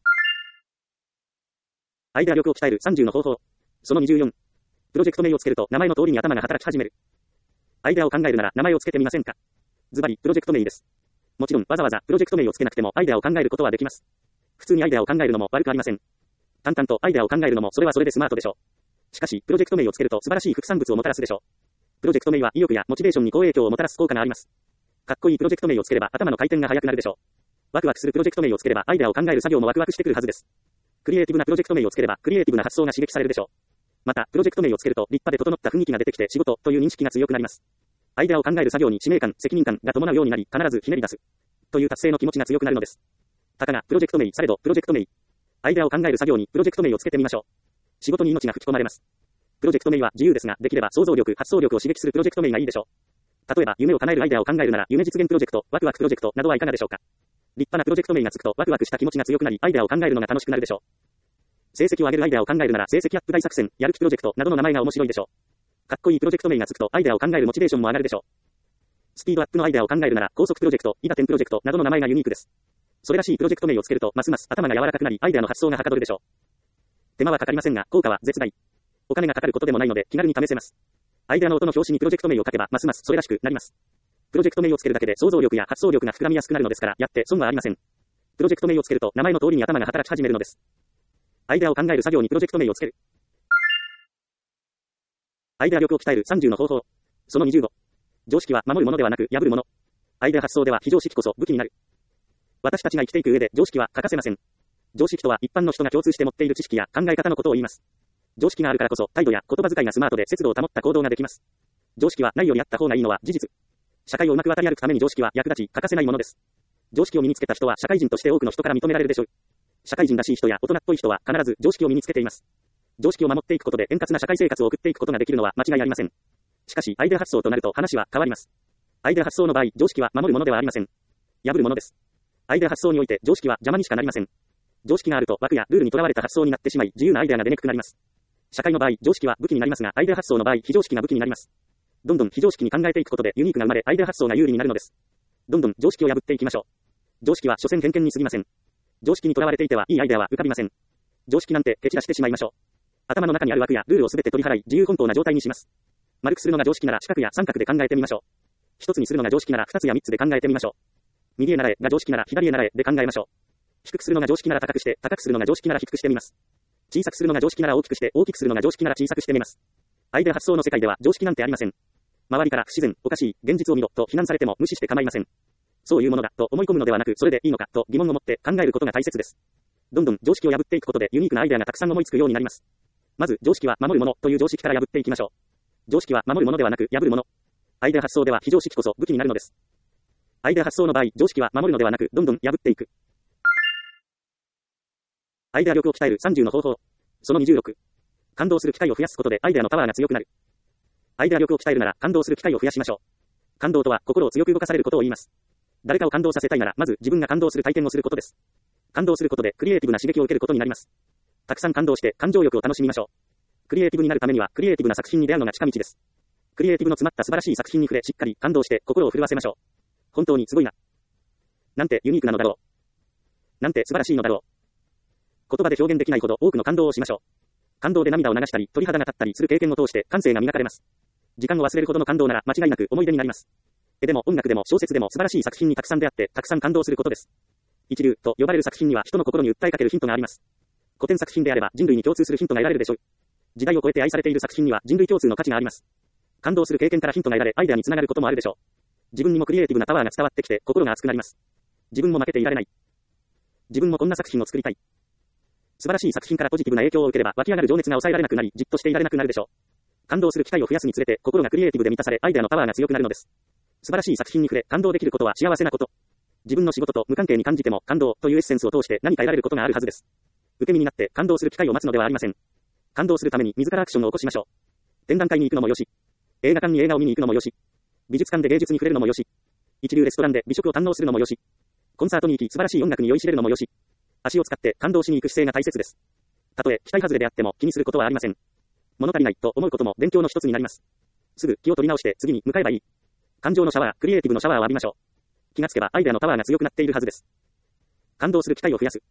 アイデア力を鍛えるさんじゅうの方法。そのにじゅうよん。プロジェクト名をつけると名前の通りに頭が働き始める。アイデアを考えるなら名前をつけてみませんか。ズバリプロジェクト名です。もちろんわざわざプロジェクト名をつけなくてもアイデアを考えることはできます。普通にアイデアを考えるのも悪くありません。淡々とアイデアを考えるのもそれはそれでスマートでしょう。しかしプロジェクト名をつけると素晴らしい副産物をもたらすでしょう。プロジェクト名は意欲やモチベーションに好影響をもたらす効果があります。かっこいいプロジェクト名をつければ頭の回転が速くなるでしょう。ワクワクするプロジェクト名をつければアイデアを考える作業もワクワクしてくるはずです。クリエイティブなプロジェクト名をつければクリエイティブな発想が刺激されるでしょう。またプロジェクト名をつけると立派で整った雰囲気が出てきて仕事という認識が強くなります。アイデアを考える作業に使命感、責任感が伴うようになり必ずひねり出すという達成の気持ちが強くなるのです。たかがプロジェクト名されどプロジェクト名。アイデアを考える作業にプロジェクト名をつけてみましょう。仕事に命が吹き込まれます。プロジェクト名は自由ですが、できれば想像力、発想力を刺激するプロジェクト名がいいでしょう。例えば夢を叶えるアイデアを考えるなら夢実現プロジェクト、ワクワクプロジェクトなどはいかがでしょうか。立派なプロジェクト名がつくとワクワクした気持ちが強くなりアイデアを考えるのが楽しくなるでしょう。成績を上げるアイデアを考えるなら成績アップ大作戦、やる気プロジェクトなどの名前が面白いでしょう。かっこいいプロジェクト名がつくとアイデアを考えるモチベーションも上がるでしょう。スピードアップのアイデアを考えるなら高速プロジェクト、イダテンプロジェクトなどの名前がユニークです。それらしいプロジェクト名をつけるとますます頭が柔らかくなりアイデアの発想がはかどるでしょう。手間はかかりませんが効果は絶大。お金がかかることでもないので気軽に試せます。アイデアノートの表紙にプロジェクト名を書けばますますそれらしくなります。プロジェクト名をつけるだけで想像力や発想力が膨らみやすくなるのですからやって損はありません。プロジェクト名をつけると名前の通りに頭が働き始めるのです。アイデアを考える作業にプロジェクト名をつける。アイデア力を鍛えるさんじゅうの方法。そのにじゅうご。常識は守るものではなく破るもの。アイデア発想では非常識こそ武器になる。私たちが生きていく上で常識は欠かせません。常識とは一般の人が共通して持っている知識や考え方のことを言います。常識があるからこそ態度や言葉遣いがスマートで節度を保った行動ができます。常識はないよりあった方がいいのは事実。社会をうまく渡り歩くために常識は役立ち欠かせないものです。常識を身につけた人は社会人として多くの人から認められるでしょう。社会人らしい人や大人っぽい人は必ず常識を身につけています。常識を守っていくことで円滑な社会生活を送っていくことができるのは間違いありません。しかしアイデア発想となると話は変わります。アイデア発想の場合、常識は守るものではありません。破るものです。アイデア発想において常識は邪魔にしかなりません。常識があると枠やルールにとらわれた発想になってしまい自由なアイデアが出にくくなります。社会の場合、常識は武器になりますが、アイデア発想の場合、非常識が武器になります。どんどん非常識に考えていくことでユニークが生まれ、アイデア発想が有利になるのです。どんどん常識を破っていきましょう。常識は所詮偏見に過ぎません。常識にとらわれていてはいいアイデアは浮かびません。常識なんて蹴散らしてしまいましょう。頭の中にある枠やルールをすべて取り払い、自由奔放な状態にします。丸くするのが常識なら四角や三角で考えてみましょう。一つにするのが常識なら二つや三つで考えてみましょう。右へ習えが常識なら左へ習えで考えましょう。 低くするのが常識なら高くして、高くするのが常識なら低くしてみます。小さくするのが常識なら大きくして、大きくするのが常識なら小さくしてみます。アイデア発想の世界では常識なんてありません。周りから不自然、おかしい、現実を見ろと非難されても無視して構いません。そういうものだと思い込むのではなく、それでいいのかと疑問を持って考えることが大切です。どんどん常識を破っていくことでユニークなアイデアがたくさん思いつくようになります。まず常識は守るものという常識から破っていきましょう。常識は守るものではなく破るもの。アイデア発想では非常識こそ武器になるのです。アイデア発想の場合、常識は守るのではなくどんどん破っていく。アイデア力を鍛えるさんじゅうの方法。そのにじゅうろく。感動する機会を増やすことでアイデアのパワーが強くなる。アイデア力を鍛えるなら感動する機会を増やしましょう。感動とは心を強く動かされることを言います。誰かを感動させたいならまず自分が感動する体験をすることです。感動することでクリエイティブな刺激を受けることになります。たくさん感動して感情力を楽しみましょう。クリエイティブになるためにはクリエイティブな作品に出会うのが近道です。クリエイティブの詰まった素晴らしい作品に触れしっかり感動して心を震わせましょう。本当にすごいな。なんてユニークなのだろう。なんて素晴らしいのだろう。言葉で表現できないほど多くの感動をしましょう。感動で涙を流したり鳥肌が立ったりする経験を通して感性が磨かれます。時間を忘れるほどの感動なら間違いなく思い出になります。絵でも音楽でも小説でも素晴らしい作品にたくさん出会ってたくさん感動することです。一流と呼ばれる作品には人の心に訴えかけるヒントがあります。古典作品であれば人類に共通するヒントが得られるでしょう。時代を超えて愛されている作品には人類共通の価値があります。感動する経験からヒントが得られアイデアにつながることもあるでしょう。自分にもクリエイティブなパワーが伝わってきて心が熱くなります。自分も負けていられない。自分もこんな作品を作りたい。素晴らしい作品からポジティブな影響を受ければ湧き上がる情熱が抑えられなくなりじっとしていられなくなるでしょう。感動する機会を増やすにつれて心がクリエイティブで満たされアイデアのパワーが強くなるのです。素晴らしい作品に触れ感動できることは幸せなこと。自分の仕事と無関係に感じても感動というエッセンスを通して何か得られることがあるはずです。受け身になって感動する機会を待つのではありません。感動するために自らアクションを起こしましょう。展覧会に行くのもよし、映画館に映画を見に行くのもよし、美術館で芸術に触れるのもよし、一流レストランで美食を堪能するのもよし、コンサートに行き素晴らしい音楽に酔いしれるのもよし、足を使って感動しに行く姿勢が大切です。たとえ期待外れであっても気にすることはありません。物足りないと思うことも勉強の一つになります。すぐ気を取り直して次に向かえばいい。感情のシャワー、クリエイティブのシャワーを浴びましょう。気がつけばアイデアのパワーが強くなっているはずです。感動する機会を増やす。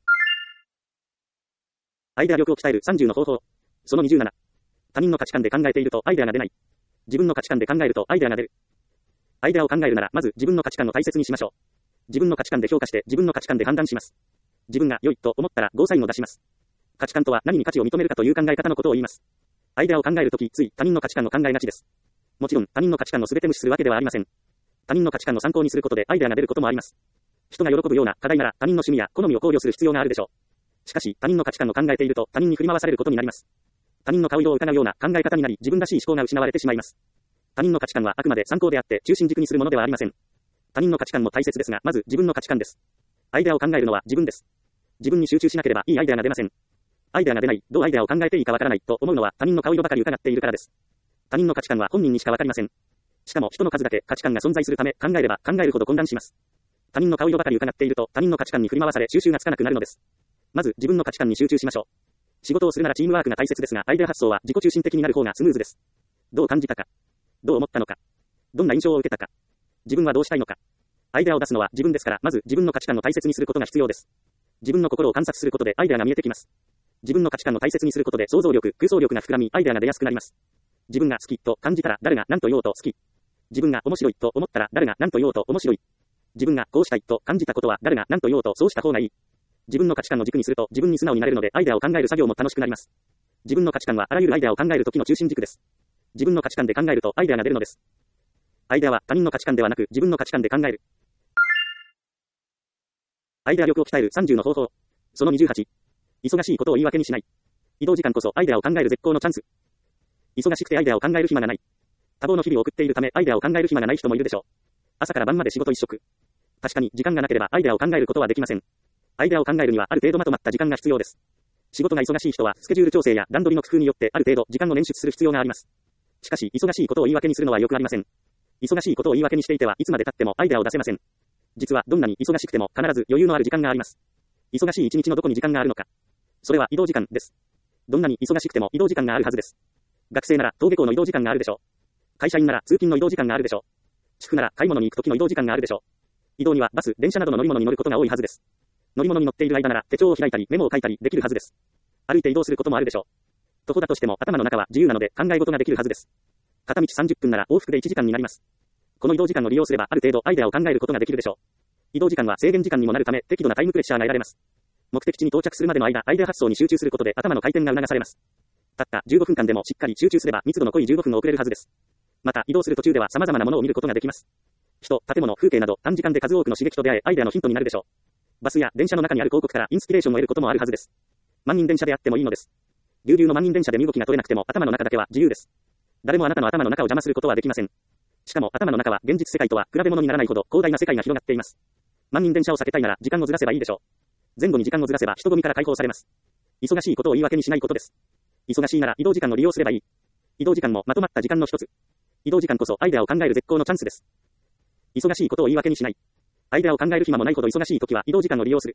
アイデア力を鍛えるさんじゅうの方法。そのにじゅうなな。他人の価値観で考えているとアイデアが出ない。自分の価値観で考えるとアイデアが出る。アイデアを考えるならまず自分の価値観を大切にしましょう。自分の価値観で評価して自分の価値観で判断します。自分が良いと思ったらゴーサインを出します。価値観とは何に価値を認めるかという考え方のことを言います。アイデアを考えるときつい他人の価値観を考えがちです。もちろん他人の価値観を全て無視するわけではありません。他人の価値観を参考にすることでアイデアが出ることもあります。人が喜ぶような課題なら他人の趣味や好みを考慮する必要があるでしょう。しかし他人の価値観を考えていると他人に振り回されることになります。他人の顔色を疑うような考え方になり自分らしい思考が失われてしまいます。他人の価値観はあくまで参考であって中心軸にするものではありません。他人の価値観も大切ですがまず自分の価値観です。アイデアを考えるのは自分です。自分に集中しなければいいアイデアが出ません。アイデアが出ない、どうアイデアを考えていいかわからないと思うのは他人の顔色ばかり伺っているからです。他人の価値観は本人にしかわかりません。しかも人の数だけ価値観が存在するため考えれば考えるほど混乱します。他人の顔色ばかり伺っていると他人の価値観に振り回され収集がつかなくなるのです。まず自分の価値観に集中しましょう。仕事をするならチームワークが大切ですがアイデア発想は自己中心的になる方がスムーズです。どう感じたか、どう思ったのか、どんな印象を受けたか、自分はどうしたいのか。アイデアを出すのは自分ですからまず自分の価値観を大切にすることが必要です。自分の心を観察することでアイデアが見えてきます。自分の価値観を大切にすることで想像力、空想力が膨らみアイデアが出やすくなります。自分が好きと感じたら誰が何と言おうと好き。自分が面白いと思ったら誰が何と言おうと面白い。自分がこうしたいと感じたことは誰が何と言おうとそうした方がいい。自分の価値観を軸にすると自分に素直になれるのでアイデアを考える作業も楽しくなります。自分の価値観はあらゆるアイデアを考える時の中心軸です。自分の価値観で考えるとアイデアが出るのです。アイデアは他人の価値観ではなく自分の価値観で考える。アイデア力を鍛えるさんじゅうの方法。そのにじゅうはち。忙しいことを言い訳にしない。移動時間こそアイデアを考える絶好のチャンス。忙しくてアイデアを考える暇がない。多忙の日々を送っているためアイデアを考える暇がない人もいるでしょう。朝から晩まで仕事一色。確かに時間がなければアイデアを考えることはできません。アイデアを考えるにはある程度まとまった時間が必要です。仕事が忙しい人はスケジュール調整や段取りの工夫によってある程度時間を捻出する必要があります。しかし忙しいことを言い訳にするのはよくありません。忙しいことを言い訳にしていてはいつまで経ってもアイデアを出せません。実はどんなに忙しくても必ず余裕のある時間があります。忙しい一日のどこに時間があるのか。それは移動時間です。どんなに忙しくても移動時間があるはずです。学生なら登下校の移動時間があるでしょう。会社員なら通勤の移動時間があるでしょう。主婦なら買い物に行く時の移動時間があるでしょう。移動にはバス、電車などの乗り物に乗ることが多いはずです。乗り物に乗っている間なら手帳を開いたりメモを書いたりできるはずです。歩いて移動することもあるでしょう。徒歩だとしても頭の中は自由なので考え事ができるはずです。片道さんじゅっぷんなら往復でいちじかんになります。この移動時間を利用すればある程度アイデアを考えることができるでしょう。 移動時間は制限時間にもなるため、適度なタイムプレッシャーが得られます。目的地に到着するまでの間、アイデア発想に集中することで頭の回転が促されます。たったじゅうごふんかんでもしっかり集中すれば密度の濃いじゅうごふんを送れるはずです。また、移動する途中では様々なものを見ることができます。人、建物、風景など短時間で数多くの刺激と出会え、アイデアのヒントになるでしょう。バスや電車の中にある広告からインスピレーションを得ることもあるはずです。満員電車であってもいいのです。流々の満員電車で身動きが取れなくても頭の中だけは自由です。誰もあなたの頭の中を邪魔することはできません。しかも頭の中は現実世界とは比べ物にならないほど広大な世界が広がっています。満員電車を避けたいなら時間をずらせばいいでしょう。前後に時間をずらせば人混みから解放されます。忙しいことを言い訳にしないことです。忙しいなら移動時間を利用すればいい。移動時間もまとまった時間の一つ。移動時間こそアイデアを考える絶好のチャンスです。忙しいことを言い訳にしない。アイデアを考える暇もないほど忙しい時は移動時間を利用する。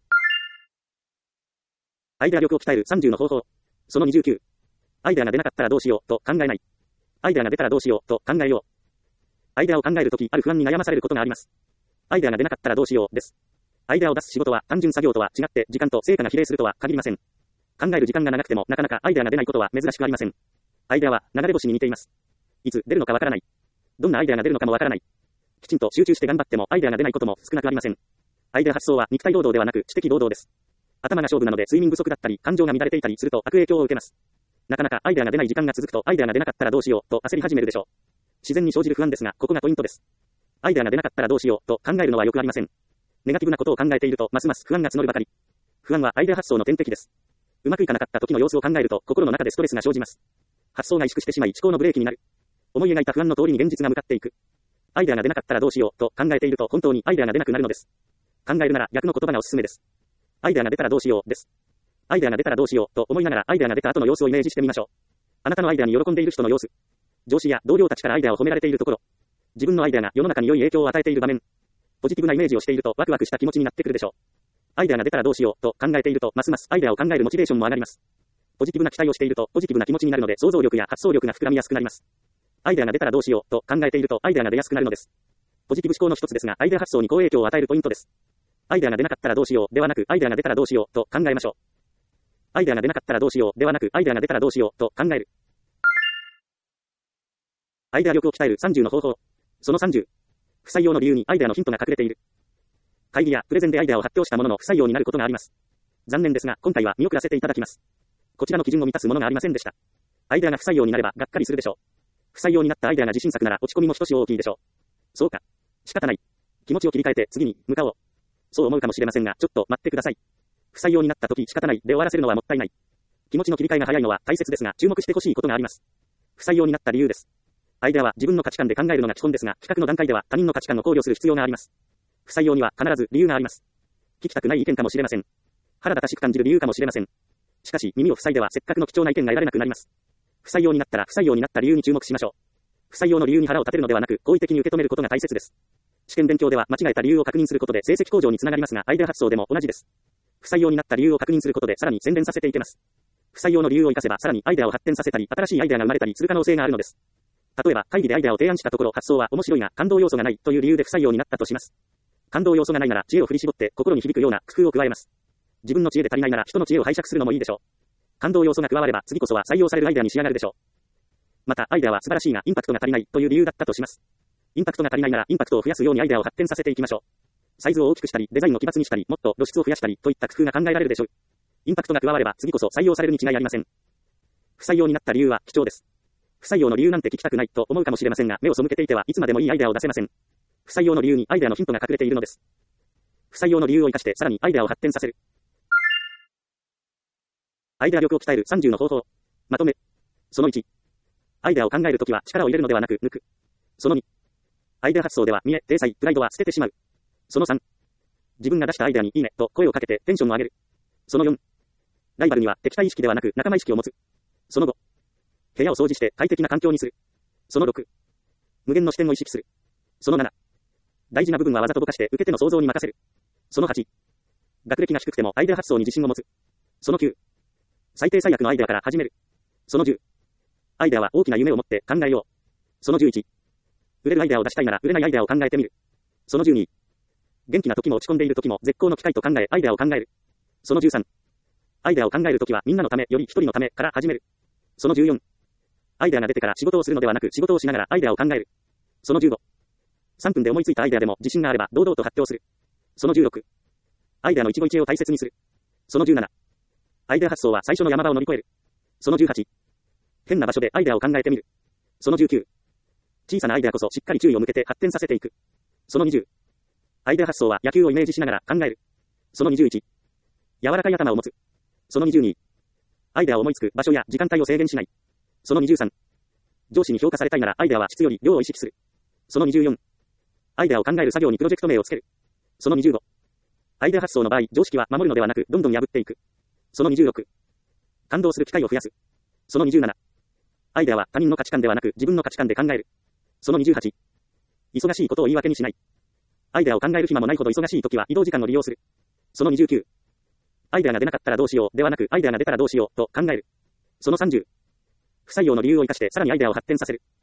アイデア力を鍛えるさんじゅうの方法。そのにじゅうきゅう。アイデアが出なかったらどうしようと考えない。アイデアが出たらどうしようと考えよう。アイデアを考えるとき、ある不安に悩まされることがあります。アイデアが出なかったらどうしようです。アイデアを出す仕事は単純作業とは違って時間と成果が比例するとは限りません。考える時間が長くてもなかなかアイデアが出ないことは珍しくありません。アイデアは流れ星に似ています。いつ出るのかわからない。どんなアイデアが出るのかもわからない。きちんと集中して頑張ってもアイデアが出ないことも少なくありません。アイデア発想は肉体労働ではなく知的労働です。頭が勝負なので睡眠不足だったり感情が乱れていたりすると悪影響を受けます。なかなかアイデアが出ない時間が続くとアイデアが出なかったらどうしようと焦り始めるでしょう。自然に生じる不安ですが、ここがポイントです。アイデアが出なかったらどうしようと考えるのはよくありません。ネガティブなことを考えているとますます不安が募るばかり。不安はアイデア発想の天敵です。うまくいかなかった時の様子を考えると心の中でストレスが生じます。発想が萎縮してしまい思考のブレーキになる。思い描いた不安の通りに現実が向かっていく。アイデアが出なかったらどうしようと考えていると本当にアイデアが出なくなるのです。考えるなら逆の言葉がおすすめです。アイデアが出たらどうしようです。アイデアが出たらどうしようと思いながらアイデアが出た後の様子をイメージしてみましょう。あなたのアイデアに喜んでいる人の様子。上司や同僚たちからアイデアを褒められているところ。自分のアイデアが世の中に良い影響を与えている場面。ポジティブなイメージをしているとワクワクした気持ちになってくるでしょう。アイデアが出たらどうしようと考えているとますますアイデアを考えるモチベーションも上がります。ポジティブな期待をしているとポジティブな気持ちになるので想像力や発想力が膨らみやすくなります。アイデアが出たらどうしようと考えているとアイデアが出やすくなるのです。ポジティブ思考の一つですがアイデア発想に好影響を与えるポイントです。アイデアが出なかったらどうしようではなくアイデアが出たらどうしようと考えましょう。アイデアが出なかったらどうしようではなくアイデアが出たらどうしようと考える。アイデア力を鍛えるさんじゅうの方法。そのさんじゅう。不採用の理由にアイデアのヒントが隠れている。会議やプレゼンでアイデアを発表したものの不採用になることがあります。残念ですが今回は見送らせていただきます。こちらの基準を満たすものがありませんでした。アイデアが不採用になればがっかりするでしょう。不採用になったアイデアが自信作なら落ち込みも少し大きいでしょう。そうか。仕方ない。気持ちを切り替えて次に向かおう。そう思うかもしれませんがちょっと待ってください。不採用になった時仕方ないで終わらせるのはもったいない。気持ちの切り替えが早いのは大切ですが注目してほしいことがあります。不採用になった理由です。アイデアは自分の価値観で考えるのが基本ですが、企画の段階では他人の価値観を考慮する必要があります。不採用には必ず理由があります。聞きたくない意見かもしれません。腹立たしく感じる理由かもしれません。しかし、耳を塞いではせっかくの貴重な意見が得られなくなります。不採用になったら不採用になった理由に注目しましょう。不採用の理由に腹を立てるのではなく、好意的に受け止めることが大切です。試験勉強では間違えた理由を確認することで成績向上につながりますが、アイデア発想でも同じです。不採用になった理由を確認することでさらに洗練させていけます。不採用の理由を活かせばさらにアイデアを発展させたり、新しいアイデアが生まれたりする可能性があるのです。例えば、会議でアイデアを提案したところ発想は面白いが感動要素がないという理由で不採用になったとします。感動要素がないなら知恵を振り絞って心に響くような工夫を加えます。自分の知恵で足りないなら人の知恵を拝借するのもいいでしょう。感動要素が加われば次こそは採用されるアイデアに仕上がるでしょう。また、アイデアは素晴らしいがインパクトが足りないという理由だったとします。インパクトが足りないならインパクトを増やすようにアイデアを発展させていきましょう。サイズを大きくしたり、デザインを奇抜にしたり、もっと露出を増やしたりといった工夫が考えられるでしょう。インパクトが加われば次こそ採用されるに違いありません。不採用になった理由は貴重です。不採用の理由なんて聞きたくないと思うかもしれませんが、目を背けていてはいつまでもいいアイデアを出せません。不採用の理由にアイデアのヒントが隠れているのです。不採用の理由を生かしてさらにアイデアを発展させる。アイデア力を鍛えるさんじゅうの方法。まとめ。そのいち。アイデアを考えるときは力を入れるのではなく抜く。そのに。アイデア発想では見え、体裁、プライドは捨ててしまう。そのさん。自分が出したアイデアにいいねと声をかけてテンションを上げる。そのよん。ライバルには敵対意識ではなく仲間意識を持つ。そのご。部屋を掃除して快適な環境にする。そのろく。無限の視点を意識する。そのなな。大事な部分はわざとぼかして受け手の想像に任せる。そのはち。学歴が低くてもアイデア発想に自信を持つ。そのきゅう。最低最悪のアイデアから始める。そのじゅう。アイデアは大きな夢を持って考えよう。そのじゅういち。売れるアイデアを出したいなら売れないアイデアを考えてみる。そのじゅうに。元気な時も落ち込んでいる時も絶好の機会と考えアイデアを考える。そのじゅうさん。アイデアを考えるときはみんなのためより一人のためから始める。そのじゅうよん。アイデアが出てから仕事をするのではなく仕事をしながらアイデアを考える。そのじゅうご。さんぷんで思いついたアイデアでも自信があれば堂々と発表する。 そのじゅうろく。アイデアの一期一会を大切にする。そのじゅうなな。アイデア発想は最初の山場を乗り越える。そのじゅうはち。変な場所でアイデアを考えてみる。そのじゅうきゅう。小さなアイデアこそしっかり注意を向けて発展させていく。そのにじゅう。アイデア発想は野球をイメージしながら考える。そのにじゅういち。柔らかい頭を持つ。そのにじゅうに。アイデアを思いつく場所や時間帯を制限しない。そのにじゅうさん。上司に評価されたいならアイデアは質より量を意識する。そのにじゅうよん。アイデアを考える作業にプロジェクト名をつける。そのにじゅうご。アイデア発想の場合、常識は守るのではなく、どんどん破っていく。そのにじゅうろく。感動する機会を増やす。そのにじゅうなな。アイデアは他人の価値観ではなく自分の価値観で考える。そのにじゅうはち。忙しいことを言い訳にしない。アイデアを考える暇もないほど忙しい時は移動時間を利用する。そのにじゅうきゅう。アイデアが出なかったらどうしようではなく、アイデアが出たらどうしようと考える。そのさんじゅう。不採用の理由を生かしてさらにアイデアを発展させる。